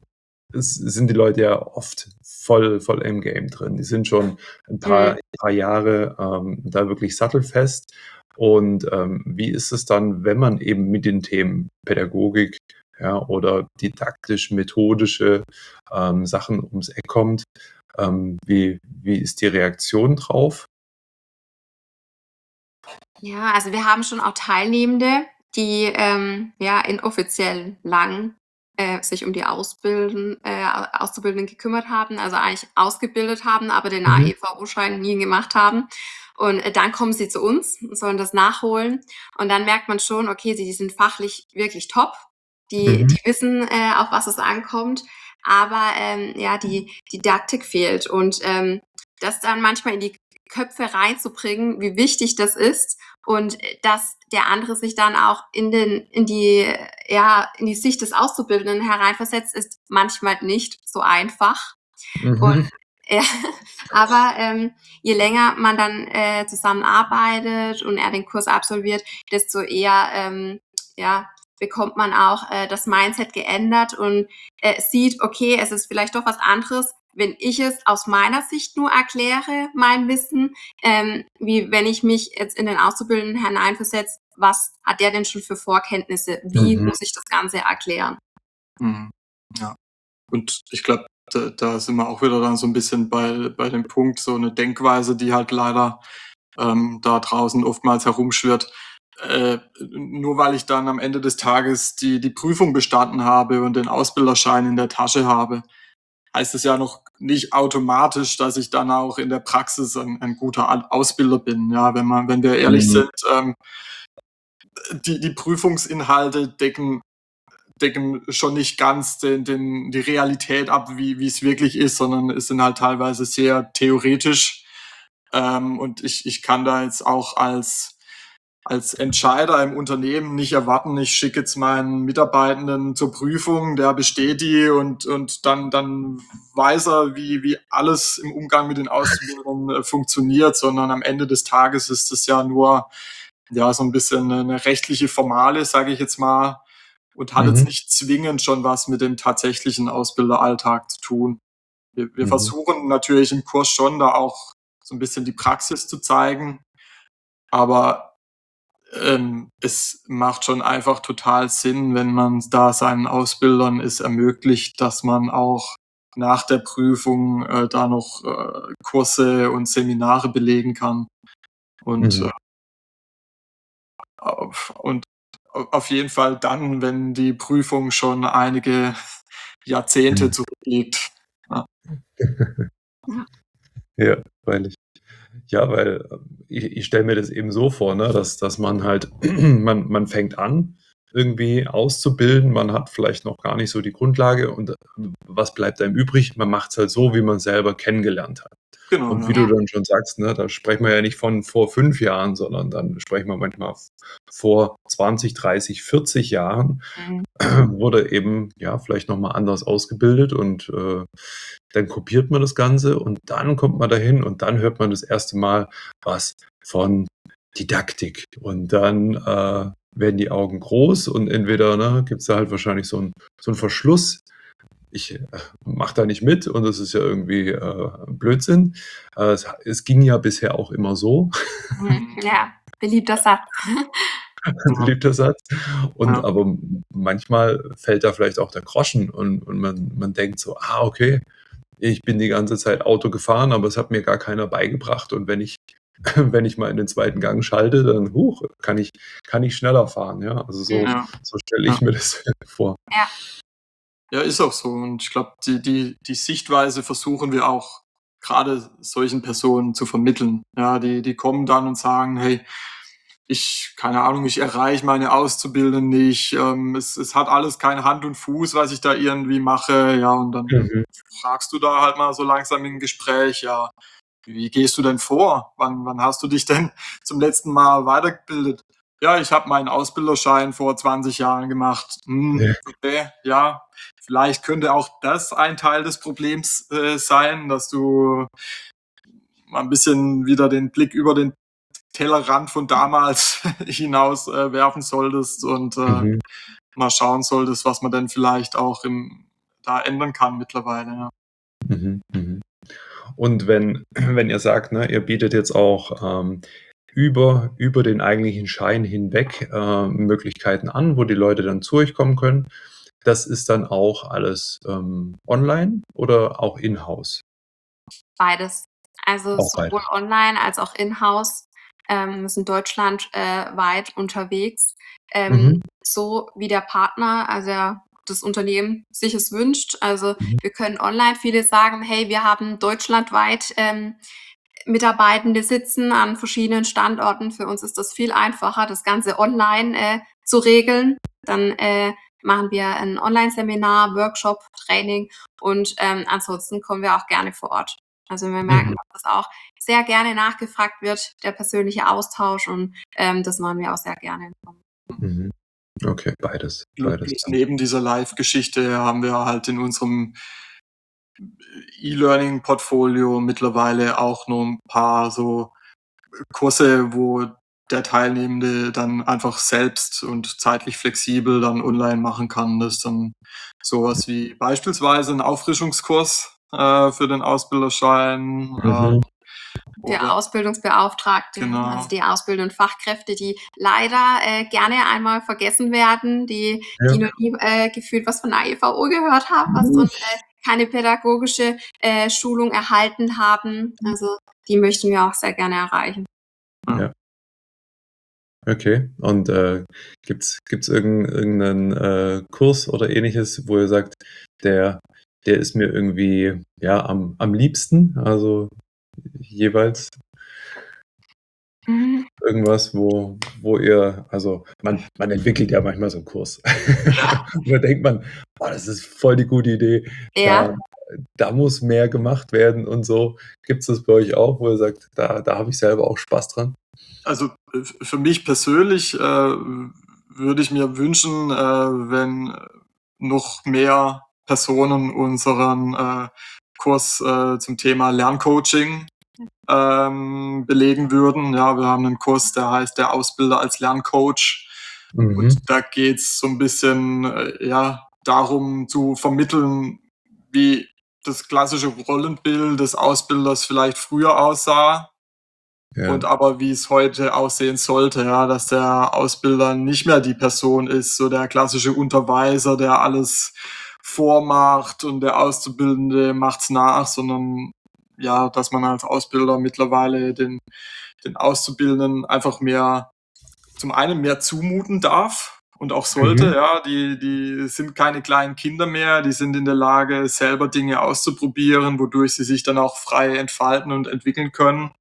sind die Leute ja oft voll im Game drin. Die sind schon ein paar Mhm. paar Jahre, da wirklich sattelfest. Und, wie ist es dann, wenn man eben mit den Themen Pädagogik, ja, oder didaktisch-methodische, Sachen ums Eck kommt? Wie ist die Reaktion drauf? Ja, also wir haben schon auch Teilnehmende, die ja inoffiziell lang sich um die Auszubildenden gekümmert haben, also eigentlich ausgebildet haben, aber den Mhm. AEVO-Schein nie gemacht haben. Und dann kommen sie zu uns und sollen das nachholen. Und dann merkt man schon, okay, die sind fachlich wirklich top. die wissen, auf was es ankommt, aber die Didaktik fehlt und das dann manchmal in die Köpfe reinzubringen, wie wichtig das ist und dass der andere sich dann auch in die Sicht des Auszubildenden hereinversetzt, ist manchmal nicht so einfach. Und ja, aber je länger man dann zusammenarbeitet und er den Kurs absolviert, desto eher bekommt man auch das Mindset geändert und sieht, okay, es ist vielleicht doch was anderes, wenn ich es aus meiner Sicht nur erkläre, mein Wissen, wie wenn ich mich jetzt in den Auszubildenden hineinversetze, was hat der denn schon für Vorkenntnisse? Wie muss ich das Ganze erklären? Ja. Und ich glaube, da sind wir auch wieder dann so ein bisschen bei dem Punkt, so eine Denkweise, die halt leider da draußen oftmals herumschwirrt. Nur weil ich dann am Ende des Tages die Prüfung bestanden habe und den Ausbilderschein in der Tasche habe, heißt es ja noch nicht automatisch, dass ich dann auch in der Praxis ein guter Ausbilder bin. Ja, wenn wir ehrlich sind, die Prüfungsinhalte decken schon nicht ganz die Realität ab, wie es wirklich ist, sondern es sind halt teilweise sehr theoretisch. Und ich kann da jetzt auch als Entscheider im Unternehmen nicht erwarten, ich schicke jetzt meinen Mitarbeitenden zur Prüfung, der besteht die und dann weiß er, wie alles im Umgang mit den Auszubildenden funktioniert, sondern am Ende des Tages ist es ja nur so ein bisschen eine rechtliche Formale, sage ich jetzt mal, und hat jetzt nicht zwingend schon was mit dem tatsächlichen Ausbilderalltag zu tun. Wir versuchen natürlich im Kurs schon da auch so ein bisschen die Praxis zu zeigen, aber es macht schon einfach total Sinn, wenn man da seinen Ausbildern es ermöglicht, dass man auch nach der Prüfung da noch Kurse und Seminare belegen kann. Und auf jeden Fall dann, wenn die Prüfung schon einige Jahrzehnte zurückliegt. Ja. Ja, freilich. Ja, weil ich stelle mir das eben so vor, ne, dass man halt, man fängt an, irgendwie auszubilden, man hat vielleicht noch gar nicht so die Grundlage und was bleibt einem übrig? Man macht es halt so, wie man es selber kennengelernt hat. Genau, Und wie du dann schon sagst, ne, da sprechen wir ja nicht von vor 5 Jahren, sondern dann sprechen wir manchmal vor 20, 30, 40 Jahren, wurde eben vielleicht nochmal anders ausgebildet und dann kopiert man das Ganze und dann kommt man dahin und dann hört man das erste Mal was von Didaktik. Und dann werden die Augen groß und entweder gibt es da halt wahrscheinlich so einen Verschluss. Ich mache da nicht mit und das ist ja irgendwie Blödsinn. Es ging ja bisher auch immer so. Ja, beliebter Satz. Beliebter Satz. Aber manchmal fällt da vielleicht auch der Groschen und man denkt so, okay, ich bin die ganze Zeit Auto gefahren, aber es hat mir gar keiner beigebracht. Und wenn ich mal in den zweiten Gang schalte, dann kann ich schneller fahren. Ja? Also so stelle ich mir das vor. Ja, ist auch so. Und ich glaube, die Sichtweise versuchen wir auch gerade solchen Personen zu vermitteln. Ja, die kommen dann und sagen, hey, ich erreiche meine Auszubildenden nicht. Es hat alles keine Hand und Fuß, was ich da irgendwie mache. Ja, und dann fragst du da halt mal so langsam im Gespräch, ja, wie gehst du denn vor? Wann hast du dich denn zum letzten Mal weitergebildet? Ja, ich habe meinen Ausbilderschein vor 20 Jahren gemacht. Okay, ja, vielleicht könnte auch das ein Teil des Problems sein, dass du mal ein bisschen wieder den Blick über den Tellerrand von damals hinaus werfen solltest und mal schauen solltest, was man denn vielleicht auch da ändern kann mittlerweile. Ja. Und wenn ihr sagt, ne, ihr bietet jetzt auch über den eigentlichen Schein hinweg Möglichkeiten an, wo die Leute dann zu euch kommen können, das ist dann auch alles online oder auch in-house? Beides. Also Auch sowohl beides. online als auch in-house. Wir sind deutschlandweit unterwegs. So wie der Partner, also das Unternehmen sich es wünscht. Also wir können online, viele sagen, hey, wir haben deutschlandweit Mitarbeitende sitzen an verschiedenen Standorten. Für uns ist das viel einfacher, das Ganze online zu regeln. Dann machen wir ein Online-Seminar, Workshop, Training und ansonsten kommen wir auch gerne vor Ort. Also wir merken, dass das auch sehr gerne nachgefragt wird, der persönliche Austausch und das machen wir auch sehr gerne. Mhm. Okay, beides. Neben dieser Live-Geschichte haben wir halt in unserem E-Learning-Portfolio mittlerweile auch noch ein paar so Kurse, wo der Teilnehmende dann einfach selbst und zeitlich flexibel dann online machen kann. Das ist dann sowas wie beispielsweise ein Auffrischungskurs für den Ausbilderschein. Der Oder Ausbildungsbeauftragte, Genau. also die ausbildenden Fachkräfte, die leider gerne einmal vergessen werden, die noch nie gefühlt was von der EVO gehört haben, was und keine pädagogische Schulung erhalten haben. Also die möchten wir auch sehr gerne erreichen. Ja. Okay. Und gibt's irgendeinen Kurs oder ähnliches, wo ihr sagt, der ist mir irgendwie am liebsten, also jeweils irgendwas, wo ihr, also man entwickelt ja manchmal so einen Kurs. Und da denkt man, boah, das ist voll die gute Idee. Ja. Da muss mehr gemacht werden und so. Gibt es das bei euch auch, wo ihr sagt, da habe ich selber auch Spaß dran? Also für mich persönlich würde ich mir wünschen, wenn noch mehr Personen unseren Kurs zum Thema Lerncoaching belegen würden. Ja, wir haben einen Kurs, der heißt der Ausbilder als Lerncoach. Und da geht's so ein bisschen darum zu vermitteln, wie das klassische Rollenbild des Ausbilders vielleicht früher aussah. Ja. Und aber wie es heute aussehen sollte, ja, dass der Ausbilder nicht mehr die Person ist, so der klassische Unterweiser, der alles vormacht und der Auszubildende macht's nach, sondern ja, dass man als Ausbilder mittlerweile den Auszubildenden einfach mehr, zum einen mehr zumuten darf und auch sollte, ja, die sind keine kleinen Kinder mehr, die sind in der Lage, selber Dinge auszuprobieren, wodurch sie sich dann auch frei entfalten und entwickeln können.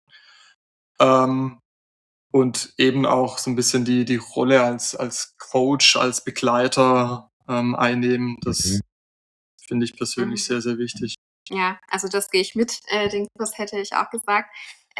Und eben auch so ein bisschen die Rolle als Coach, als Begleiter einnehmen. Das finde ich persönlich sehr, sehr wichtig. Ja, also das gehe ich mit. Den Kurs hätte ich auch gesagt.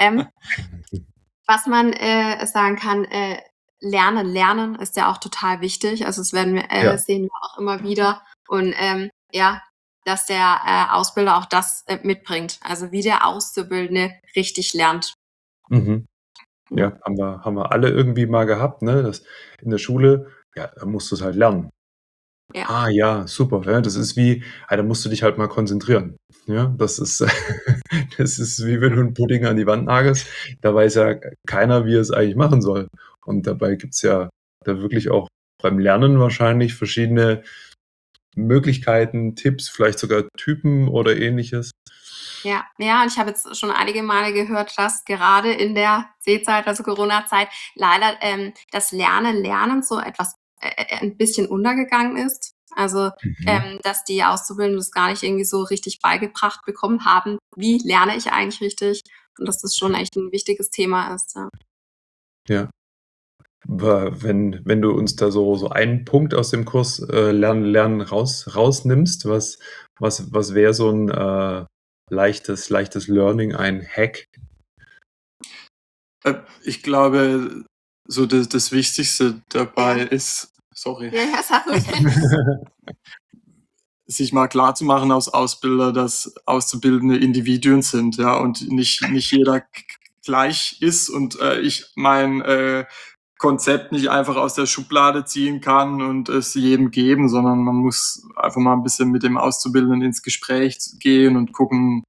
Was man sagen kann, Lernen ist ja auch total wichtig. Also das werden wir, sehen wir auch immer wieder. Und dass der Ausbilder auch das mitbringt. Also wie der Auszubildende richtig lernt. Ja, haben wir alle irgendwie mal gehabt, ne? Das in der Schule, ja, da musst du es halt lernen. Ja. Ah ja, super. Ja, das ist wie, da musst du dich halt mal konzentrieren. Ja, das ist das ist wie wenn du 'n Pudding an die Wand nagelst. Da weiß ja keiner, wie er es eigentlich machen soll. Und dabei gibt's ja da wirklich auch beim Lernen wahrscheinlich verschiedene Möglichkeiten, Tipps, vielleicht sogar Typen oder Ähnliches. Ja, und ich habe jetzt schon einige Male gehört, dass gerade in der C-Zeit, also Corona-Zeit, leider das Lernen so etwas ein bisschen untergegangen ist. Also, dass die Auszubildenden das gar nicht irgendwie so richtig beigebracht bekommen haben, wie lerne ich eigentlich richtig? Und dass das schon echt ein wichtiges Thema ist, ja. Ja. Wenn du uns da so einen Punkt aus dem Kurs Lernen rausnimmst, was wäre so ein leichtes Learning, ein Hack? Ich glaube, so das Wichtigste dabei ist, sorry, Ja, sag ruhig. sich mal klar zu machen als Ausbilder, dass Auszubildende Individuen sind, ja, und nicht jeder gleich ist und ich mein Konzept nicht einfach aus der Schublade ziehen kann und es jedem geben, sondern man muss einfach mal ein bisschen mit dem Auszubildenden ins Gespräch gehen und gucken,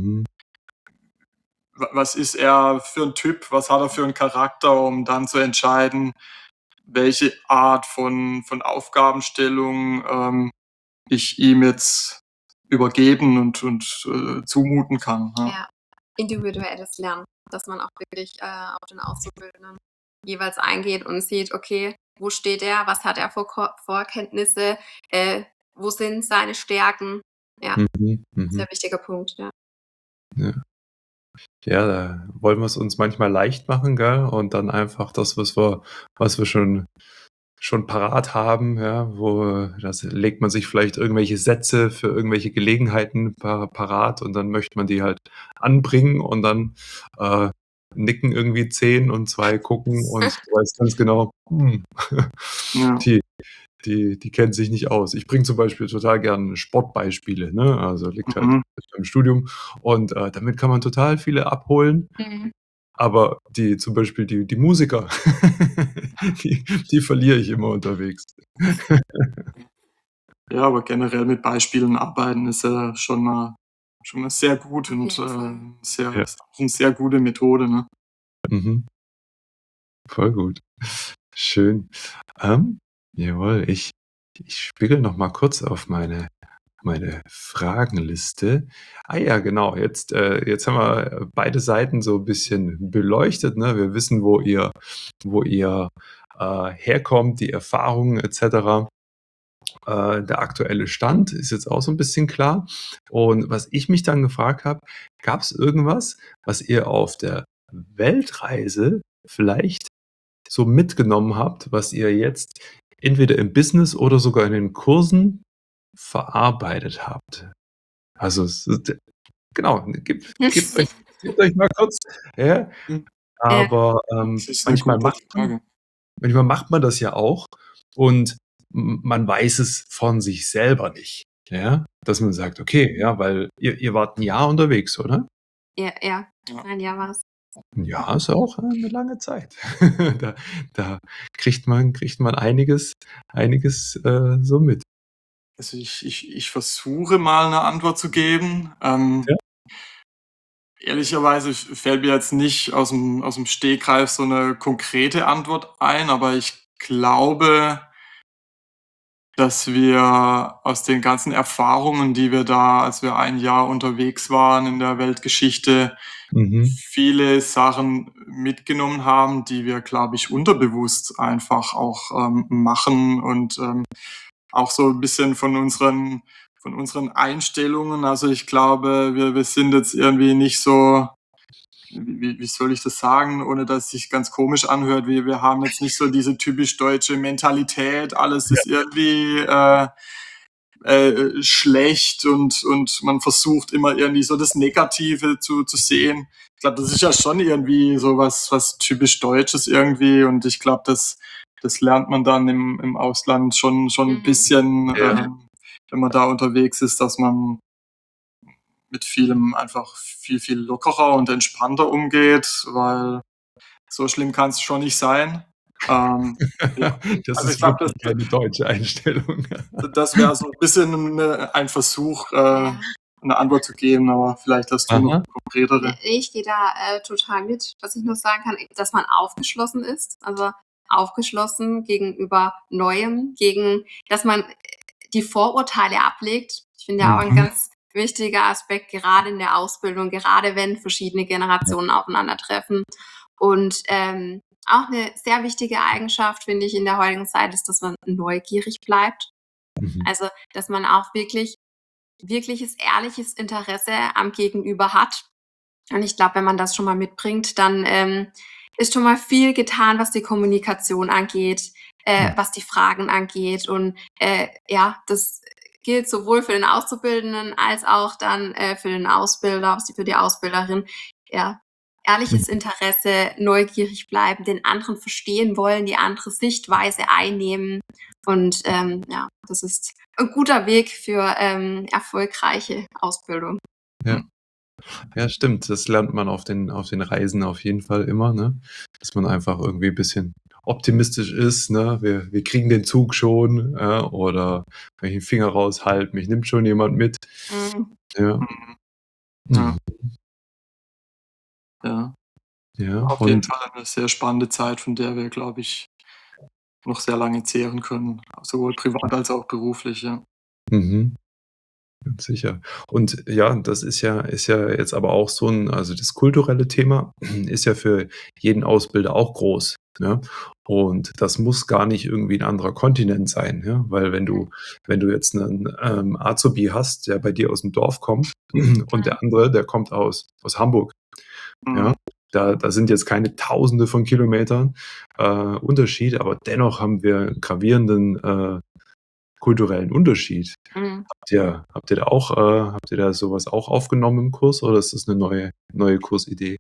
was ist er für ein Typ, was hat er für einen Charakter, um dann zu entscheiden, welche Art von Aufgabenstellung ich ihm jetzt übergeben und zumuten kann. Ja, individuelles Lernen, dass man auch wirklich auf den Auszubildenden jeweils eingeht und sieht, okay, wo steht er, was hat er für Vorkenntnisse, wo sind seine Stärken? Ja, sehr wichtiger Punkt, ja. Ja, da wollen wir es uns manchmal leicht machen, gell? Und dann einfach das, was wir schon schon parat haben, ja, das legt man sich vielleicht irgendwelche Sätze für irgendwelche Gelegenheiten parat und dann möchte man die halt anbringen und dann nicken irgendwie 10 und 2 gucken und du weißt ganz genau, Ja. die, die kennen sich nicht aus. Ich bringe zum Beispiel total gerne Sportbeispiele, ne? Also liegt halt im Studium und damit kann man total viele abholen. Aber zum Beispiel die Musiker, die verliere ich immer unterwegs. Ja, aber generell mit Beispielen arbeiten ist ja schon mal sehr gut und Auf jeden Fall. Ja. ist auch eine sehr gute Methode, ne? Mhm. Voll gut. Schön. Jawohl, ich spiegel noch mal kurz auf meine Fragenliste. Ah ja, genau, jetzt haben wir beide Seiten so ein bisschen beleuchtet, ne? Wir wissen, wo ihr herkommt, die Erfahrungen et cetera. Der aktuelle Stand ist jetzt auch so ein bisschen klar. Und was ich mich dann gefragt habe, gab es irgendwas, was ihr auf der Weltreise vielleicht so mitgenommen habt, was ihr jetzt entweder im Business oder sogar in den Kursen verarbeitet habt? Also, genau, gebt euch mal kurz, ja, aber, Das ist eine gute Frage. manchmal macht man das ja auch und man weiß es von sich selber nicht, ja? Dass man sagt: „Okay, ja“, weil ihr wart 'n Jahr unterwegs, oder? Ja. Ja. Ein Jahr war's. 'N Jahr ist auch 'ne lange Zeit. Da da kriegt man einiges, so mit. Also ich versuche mal eine Antwort zu geben. Ja. Ehrlicherweise fällt mir jetzt nicht aus dem Stegreif so eine konkrete Antwort ein, aber ich glaube, dass wir aus den ganzen Erfahrungen, die wir da, als wir ein Jahr unterwegs waren in der Weltgeschichte, Mhm. viele Sachen mitgenommen haben, die wir, glaube ich, unterbewusst einfach auch machen und auch so ein bisschen von unseren Einstellungen. Also ich glaube, wir sind jetzt irgendwie nicht so, wie soll ich das sagen, ohne dass es sich ganz komisch anhört. Wir haben jetzt nicht so diese typisch deutsche Mentalität, alles Ja. ist irgendwie schlecht und man versucht immer irgendwie so das Negative zu sehen. Ich glaube, das ist ja schon irgendwie so was typisch Deutsches irgendwie und ich glaube, das lernt man dann im Ausland schon ein bisschen, Ja. wenn man da unterwegs ist, dass man mit vielem einfach viel lockerer und entspannter umgeht, weil so schlimm kann es schon nicht sein. Ja. Das Also ich ist glaube, wirklich keine deutsche Einstellung. das wäre so ein bisschen ein Versuch, Ja. eine Antwort zu geben, aber vielleicht hast du noch Aha. eine konkretere. Ich gehe da total mit. Was ich nur sagen kann, dass man aufgeschlossen ist. Also aufgeschlossen gegenüber Neuem, dass man die Vorurteile ablegt. Ich finde ja auch ein Mhm. ganz wichtiger Aspekt, gerade in der Ausbildung, gerade wenn verschiedene Generationen aufeinandertreffen. Und auch eine sehr wichtige Eigenschaft, finde ich, in der heutigen Zeit ist, dass man neugierig bleibt. Mhm. Also, dass man auch wirkliches, ehrliches Interesse am Gegenüber hat. Und ich glaube, wenn man das schon mal mitbringt, dann ist schon mal viel getan, was die Kommunikation angeht, was die Fragen angeht. Und ja, das gilt sowohl für den Auszubildenden als auch dann für den Ausbilder, für die Ausbilderin. Ja, ehrliches Interesse, neugierig bleiben, den anderen verstehen wollen, die andere Sichtweise einnehmen. Und ja, das ist ein guter Weg für erfolgreiche Ausbildung. Ja. Ja, stimmt. Das lernt man auf den Reisen auf jeden Fall immer, ne? Dass man einfach irgendwie ein bisschen optimistisch ist, ne? Wir kriegen den Zug schon, oder wenn ich den Finger raushalte, mich nimmt schon jemand mit. Mhm. Ja. Mhm. Mhm. Ja. Ja, Auf jeden und Fall eine sehr spannende Zeit, von der wir, glaube ich, noch sehr lange zehren können, sowohl privat als auch beruflich, ja. mhm. Ganz sicher. Und ja, das ist ja jetzt aber auch so 'n also, das kulturelle Thema ist ja für jeden Ausbilder auch groß, ne? Und das muss gar nicht irgendwie 'n anderer Kontinent sein, ja? Weil wenn du jetzt 'nen, Azubi hast, der bei dir aus'm Dorf kommt und der andere, der kommt aus Hamburg, ja? Mhm. da sind jetzt keine Tausende von Kilometern Unterschied, aber dennoch haben wir einen gravierenden kulturellen Unterschied. Mhm. Habt ihr da sowas auch aufgenommen im Kurs oder ist das eine neue Kursidee?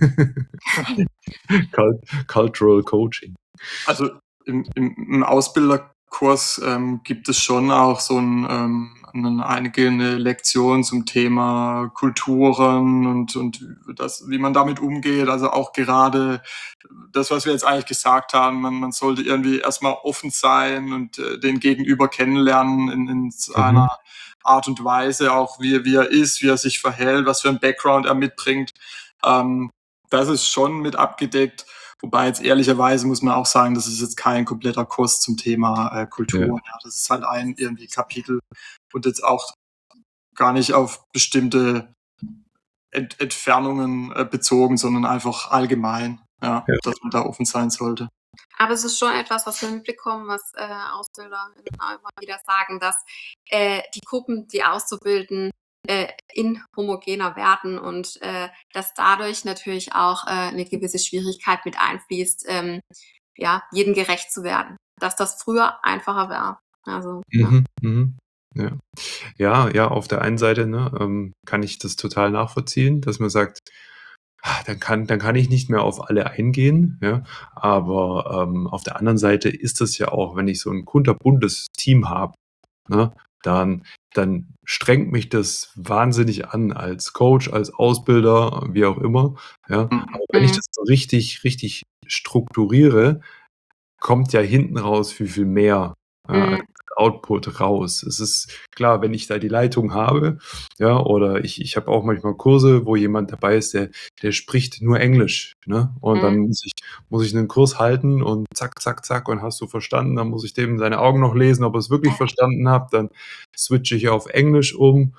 Cultural Coaching. Also im Ausbilderkurs gibt es schon auch so eine Lektion zum Thema Kulturen und das, wie man damit umgeht. Also auch gerade das, was wir jetzt eigentlich gesagt haben, man sollte irgendwie erstmal offen sein und den Gegenüber kennenlernen in einer Art und Weise, auch wie er ist, wie er sich verhält, was für ein Background er mitbringt. Das ist schon mit abgedeckt. Wobei jetzt ehrlicherweise muss man auch sagen, das ist jetzt kein kompletter Kurs zum Thema Kultur. Ja. Ja, das ist halt ein irgendwie Kapitel und jetzt auch gar nicht auf bestimmte Entfernungen bezogen, sondern einfach allgemein, ja, dass man da offen sein sollte. Aber es ist schon etwas, was wir mitbekommen, was Ausbilder immer wieder sagen, dass die Gruppen, die auszubilden, inhomogener werden und dass dadurch natürlich auch eine gewisse Schwierigkeit mit einfließt, ja, jedem gerecht zu werden. Dass das früher einfacher war. Also, ja. Ja. Ja, auf der einen Seite, ne, kann ich das total nachvollziehen, dass man sagt, dann kann ich nicht mehr auf alle eingehen, ja. Aber auf der anderen Seite ist das ja auch, wenn ich so ein kunterbuntes Team habe, ne, dann strengt mich das wahnsinnig an als Coach, als Ausbilder, wie auch immer, ja. Aber wenn ich das so richtig strukturiere, kommt ja hinten raus viel mehr als Output raus. Es ist klar, wenn ich da die Leitung habe, ja, oder ich habe auch manchmal Kurse, wo jemand dabei ist, der spricht nur Englisch, ne? Und dann muss ich einen Kurs halten und zack und hast du verstanden? Dann muss ich dem seine Augen noch lesen, ob er es wirklich verstanden hat. Dann switche ich auf Englisch um.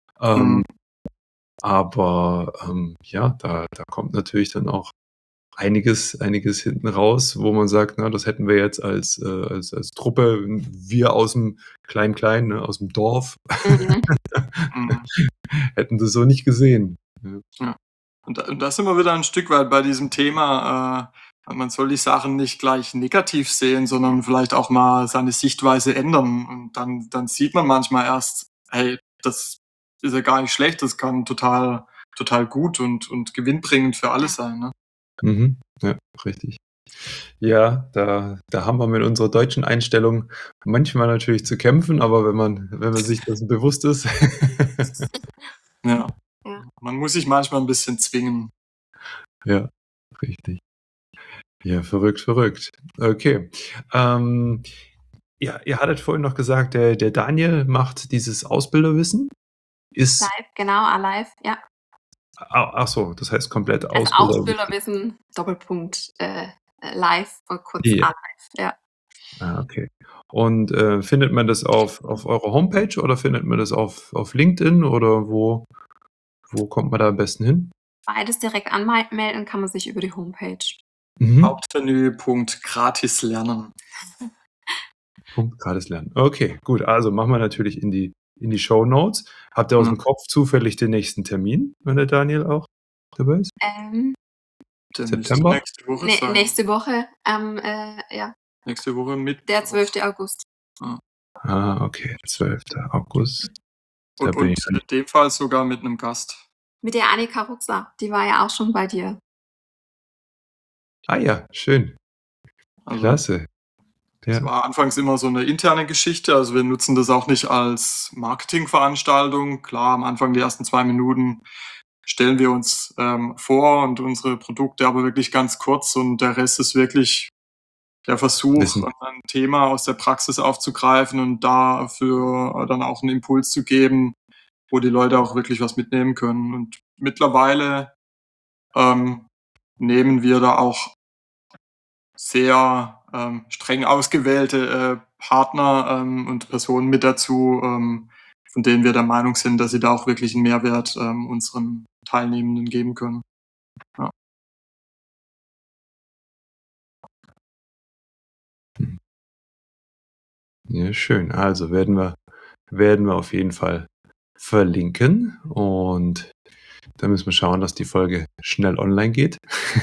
Aber ja, da kommt natürlich dann auch einiges hinten raus, wo man sagt, na, das hätten wir jetzt als Truppe, wir aus dem Klein-Klein, ne, aus dem Dorf, hätten das so nicht gesehen. Ja. Und da sind wir wieder ein Stück weit bei diesem Thema, man soll die Sachen nicht gleich negativ sehen, sondern vielleicht auch mal seine Sichtweise ändern. Und dann sieht man manchmal erst, hey, das ist ja gar nicht schlecht, das kann total gut und gewinnbringend für alle sein. Ne? Ja, richtig. Ja, da haben wir mit unserer deutschen Einstellung manchmal natürlich zu kämpfen, aber wenn man sich dessen bewusst ist. Ja. Man muss sich manchmal ein bisschen zwingen. Ja, richtig. Ja, verrückt. Okay. Ja, ihr hattet vorhin noch gesagt, der Daniel macht dieses Ausbilderwissen. Ist Live, genau, alive, ja. Ach so, das heißt komplett Also Ausbilderwissen, Doppelpunkt, live und kurz Ja. alive, ja. Okay. Und findet man das auf eurer Homepage oder findet man das auf LinkedIn oder wo kommt man da am besten hin? Beides direkt anmelden kann man sich über die Homepage. Hauptmenü.gratis lernen. Gratis lernen. Okay, gut. Also machen wir natürlich in die Shownotes. Habt ihr aus dem Kopf zufällig den nächsten Termin, wenn der Daniel auch dabei ist? September? Nächste Woche sein. Nächste Woche, ja. Nächste Woche mit. Der 12. August. Okay, 12. August. Und in dem Fall sogar mit einem Gast. Mit der Annika Ruxer, die war ja auch schon bei dir. Ah ja, schön. Klasse. Das war anfangs immer so eine interne Geschichte, also wir nutzen das auch nicht als Marketingveranstaltung. Klar, am Anfang die ersten 2 Minuten stellen wir uns vor und unsere Produkte, aber wirklich ganz kurz und der Rest ist wirklich der Versuch, ein Thema aus der Praxis aufzugreifen und dafür dann auch einen Impuls zu geben, wo die Leute auch wirklich was mitnehmen können. Und mittlerweile nehmen wir da auch sehr streng ausgewählte Partner und Personen mit dazu, von denen wir der Meinung sind, dass sie da auch wirklich einen Mehrwert unseren Teilnehmenden geben können. Ja. Ja, schön. Also werden wir auf jeden Fall verlinken und Da müssen wir schauen, dass die Folge schnell online geht.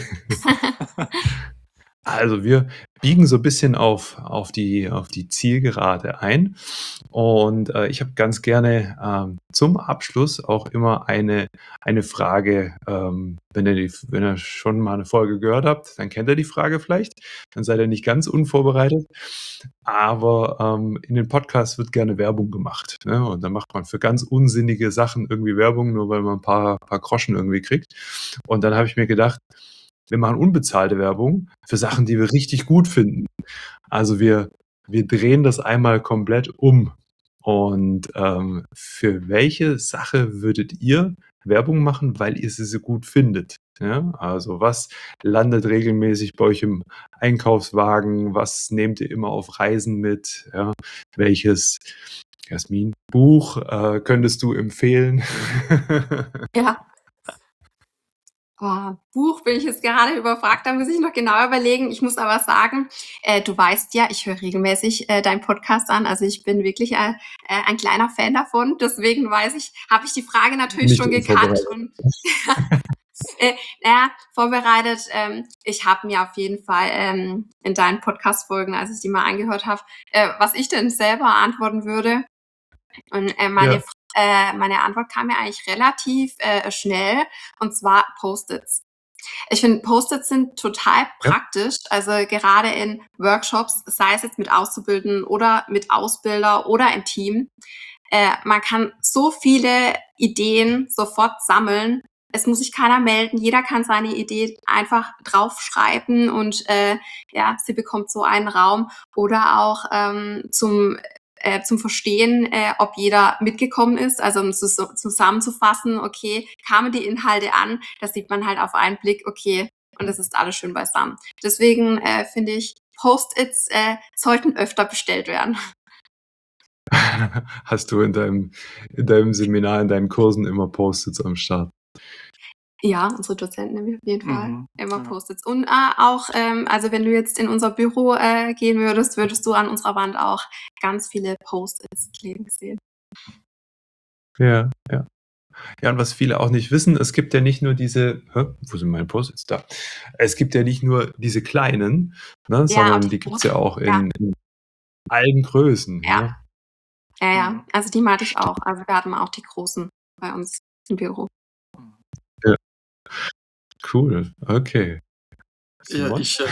Also wir biegen so ein bisschen auf die Zielgerade ein und, ich habe ganz gerne, zum Abschluss auch immer eine Frage, wenn ihr schon mal eine Folge gehört habt, dann kennt ihr die Frage vielleicht, dann seid ihr nicht ganz unvorbereitet. Aber, in den Podcasts wird gerne Werbung gemacht, ne? Und dann macht man für ganz unsinnige Sachen irgendwie Werbung, nur weil man ein paar Groschen irgendwie kriegt. Und dann habe ich mir gedacht, wir machen unbezahlte Werbung für Sachen, die wir richtig gut finden. Also wir drehen das einmal komplett um. Und für welche Sache würdet ihr Werbung machen, weil ihr sie so gut findet? Ja, also was landet regelmäßig bei euch im Einkaufswagen? Was nehmt ihr immer auf Reisen mit? Ja, welches, Jasmin, Buch könntest du empfehlen? Ja. Buch bin ich jetzt gerade überfragt, da muss ich noch genauer überlegen. Ich muss aber sagen, du weißt ja, ich höre regelmäßig deinen Podcast an. Also ich bin wirklich ein kleiner Fan davon. Deswegen habe ich die Frage natürlich Nicht schon gekannt unvorbereitet. und vorbereitet. Ich habe mir auf jeden Fall in deinen Podcast-Folgen, als ich die mal angehört habe, was ich denn selber antworten würde. Und Ja. meine Antwort kam ja eigentlich relativ schnell, und zwar Post-its. Ich finde, Post-its sind total praktisch, also gerade in Workshops, sei es jetzt mit Auszubildenden oder mit Ausbilder oder im Team. Man kann so viele Ideen sofort sammeln. Es muss sich keiner melden. Jeder kann seine Idee einfach draufschreiben und sie bekommt so einen Raum. Oder auch zum Verstehen, ob jeder mitgekommen ist, also um zusammenzufassen, okay, kamen die Inhalte an, das sieht man halt auf einen Blick, okay, und das ist alles schön beisammen. Deswegen finde ich, Post-its sollten öfter bestellt werden. Hast du in deinem Seminar, in deinen Kursen immer Post-its am Start? Ja, unsere Dozenten nämlich auf jeden Fall immer Ja. Post-its. Und auch, also wenn du jetzt in unser Büro gehen würdest du an unserer Wand auch ganz viele Post-its kleben sehen. Ja, ja. Ja, und was viele auch nicht wissen, es gibt ja nicht nur wo sind meine Post-its? Da. Es gibt ja nicht nur diese kleinen, ne, Ja, sondern und die gibt's ja auch ja. in allen Größen, ne? Ja. Ja, also die meinte ich auch. Also wir hatten auch die großen bei uns im Büro. Ja. Cool, okay. Ja, Simon? ich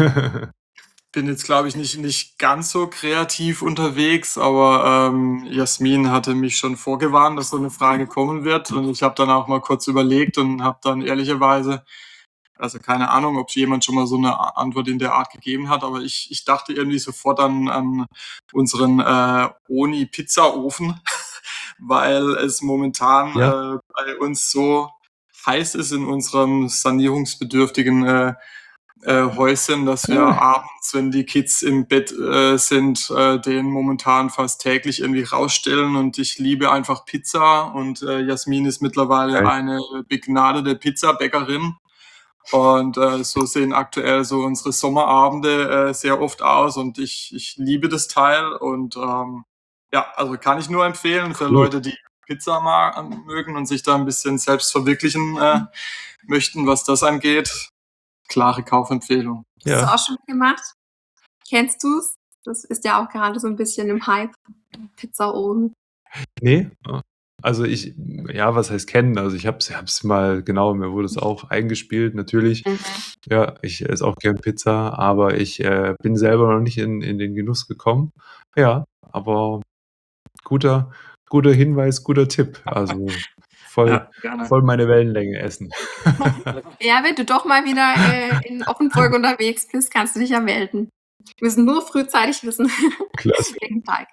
bin jetzt, glaube ich, nicht ganz so kreativ unterwegs, aber Jasmin hatte mich schon vorgewarnt, dass so eine Frage kommen wird. Und ich habe dann auch mal kurz überlegt und habe dann ehrlicherweise, also keine Ahnung, ob jemand schon mal so eine Antwort in der Art gegeben hat, aber ich dachte irgendwie sofort an unseren Oni-Pizzaofen, weil es momentan Ja. bei uns so heiß ist in unserem sanierungsbedürftigen Häuschen, dass wir abends, wenn die Kids im Bett sind, den momentan fast täglich irgendwie rausstellen. Und ich liebe einfach Pizza. Und Jasmin ist mittlerweile Geil. eine begnadete Pizzabäckerin. Und so sehen aktuell so unsere Sommerabende sehr oft aus. Und ich liebe das Teil. Und also kann ich nur empfehlen für Cool. Leute, die Pizza mögen und sich da ein bisschen selbst verwirklichen möchten, was das angeht. Klare Kaufempfehlung. Hast du Ja. auch schon gemacht? Kennst du's? Das ist ja auch gerade so ein bisschen im Hype. Pizzaofen. Ne, also was heißt kennen? Also ich hab's mal genau, mir wurde es auch eingespielt, natürlich. Ja, ich esse auch gern Pizza, aber ich bin selber noch nicht in den Genuss gekommen. Ja, aber guter Hinweis, guter Tipp. Also voll Gerne. voll meine Wellenlänge essen. Ja, wenn du doch mal wieder in Offenburg unterwegs bist, kannst du dich ja melden. Wir müssen nur frühzeitig wissen, Klasse. wegen Teig.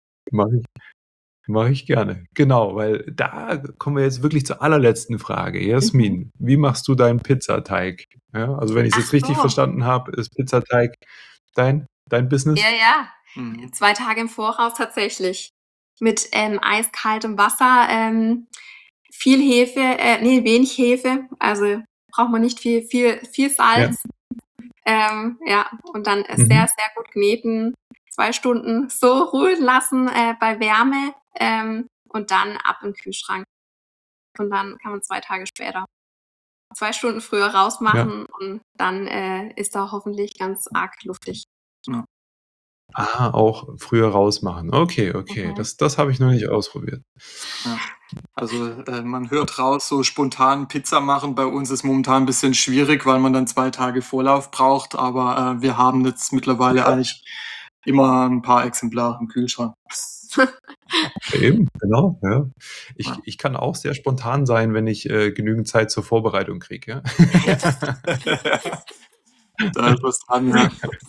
Mache ich gerne. Genau, weil da kommen wir jetzt wirklich zur allerletzten Frage. Jasmin, wie machst du deinen Pizzateig? Ja, also wenn ich es jetzt richtig verstanden habe, ist Pizzateig dein Business? Ja. Mhm. 2 Tage im Voraus tatsächlich. Mit eiskaltem Wasser, viel Hefe, wenig Hefe, also braucht man nicht viel Salz. Und dann sehr, sehr gut kneten, 2 Stunden so ruhen lassen bei Wärme und dann ab in den Kühlschrank. und dann kann man 2 Tage später 2 Stunden früher rausmachen und dann ist da hoffentlich ganz arg luftig. Ja. Auch früher rausmachen. Okay. Mhm. Das habe ich noch nicht ausprobiert. Ja. Also man hört raus, so spontan Pizza machen bei uns ist momentan ein bisschen schwierig, weil man dann 2 Tage Vorlauf braucht, aber wir haben jetzt mittlerweile eigentlich immer ein paar Exemplare im Kühlschrank. Eben, genau, ja. Ja. Ich kann auch sehr spontan sein, wenn ich genügend Zeit zur Vorbereitung kriege, ja. Da ist was dran, ja.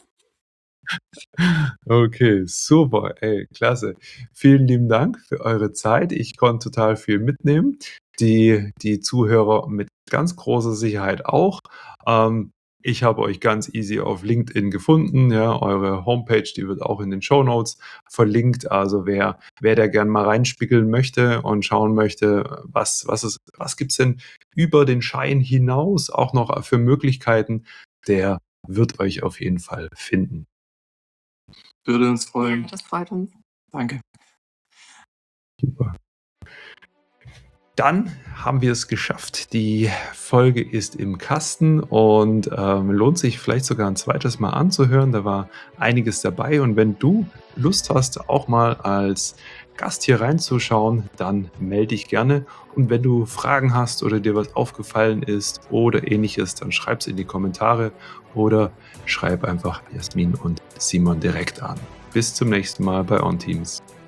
Okay, super, ey, klasse. Vielen lieben Dank für eure Zeit. Ich konnte total viel mitnehmen. Die Zuhörer mit ganz großer Sicherheit auch. Ich habe euch ganz easy auf LinkedIn gefunden, ja. Eure Homepage, die wird auch in den Shownotes verlinkt. Also wer da gern mal reinspiegeln möchte und schauen möchte, was gibt's denn über den Schein hinaus auch noch für Möglichkeiten, der wird euch auf jeden Fall finden. Würde uns Ja, freuen. das freut uns. Danke. Super. Dann haben wir es geschafft. Die Folge ist im Kasten und lohnt sich vielleicht sogar ein zweites Mal anzuhören. Da war einiges dabei. Und wenn du Lust hast, auch mal als Gast hier reinzuschauen, dann melde dich gerne. Und wenn du Fragen hast oder dir was aufgefallen ist oder ähnliches, dann schreib es in die Kommentare oder schreib einfach Jasmin und Simon direkt an. Bis zum nächsten Mal bei OnTeams.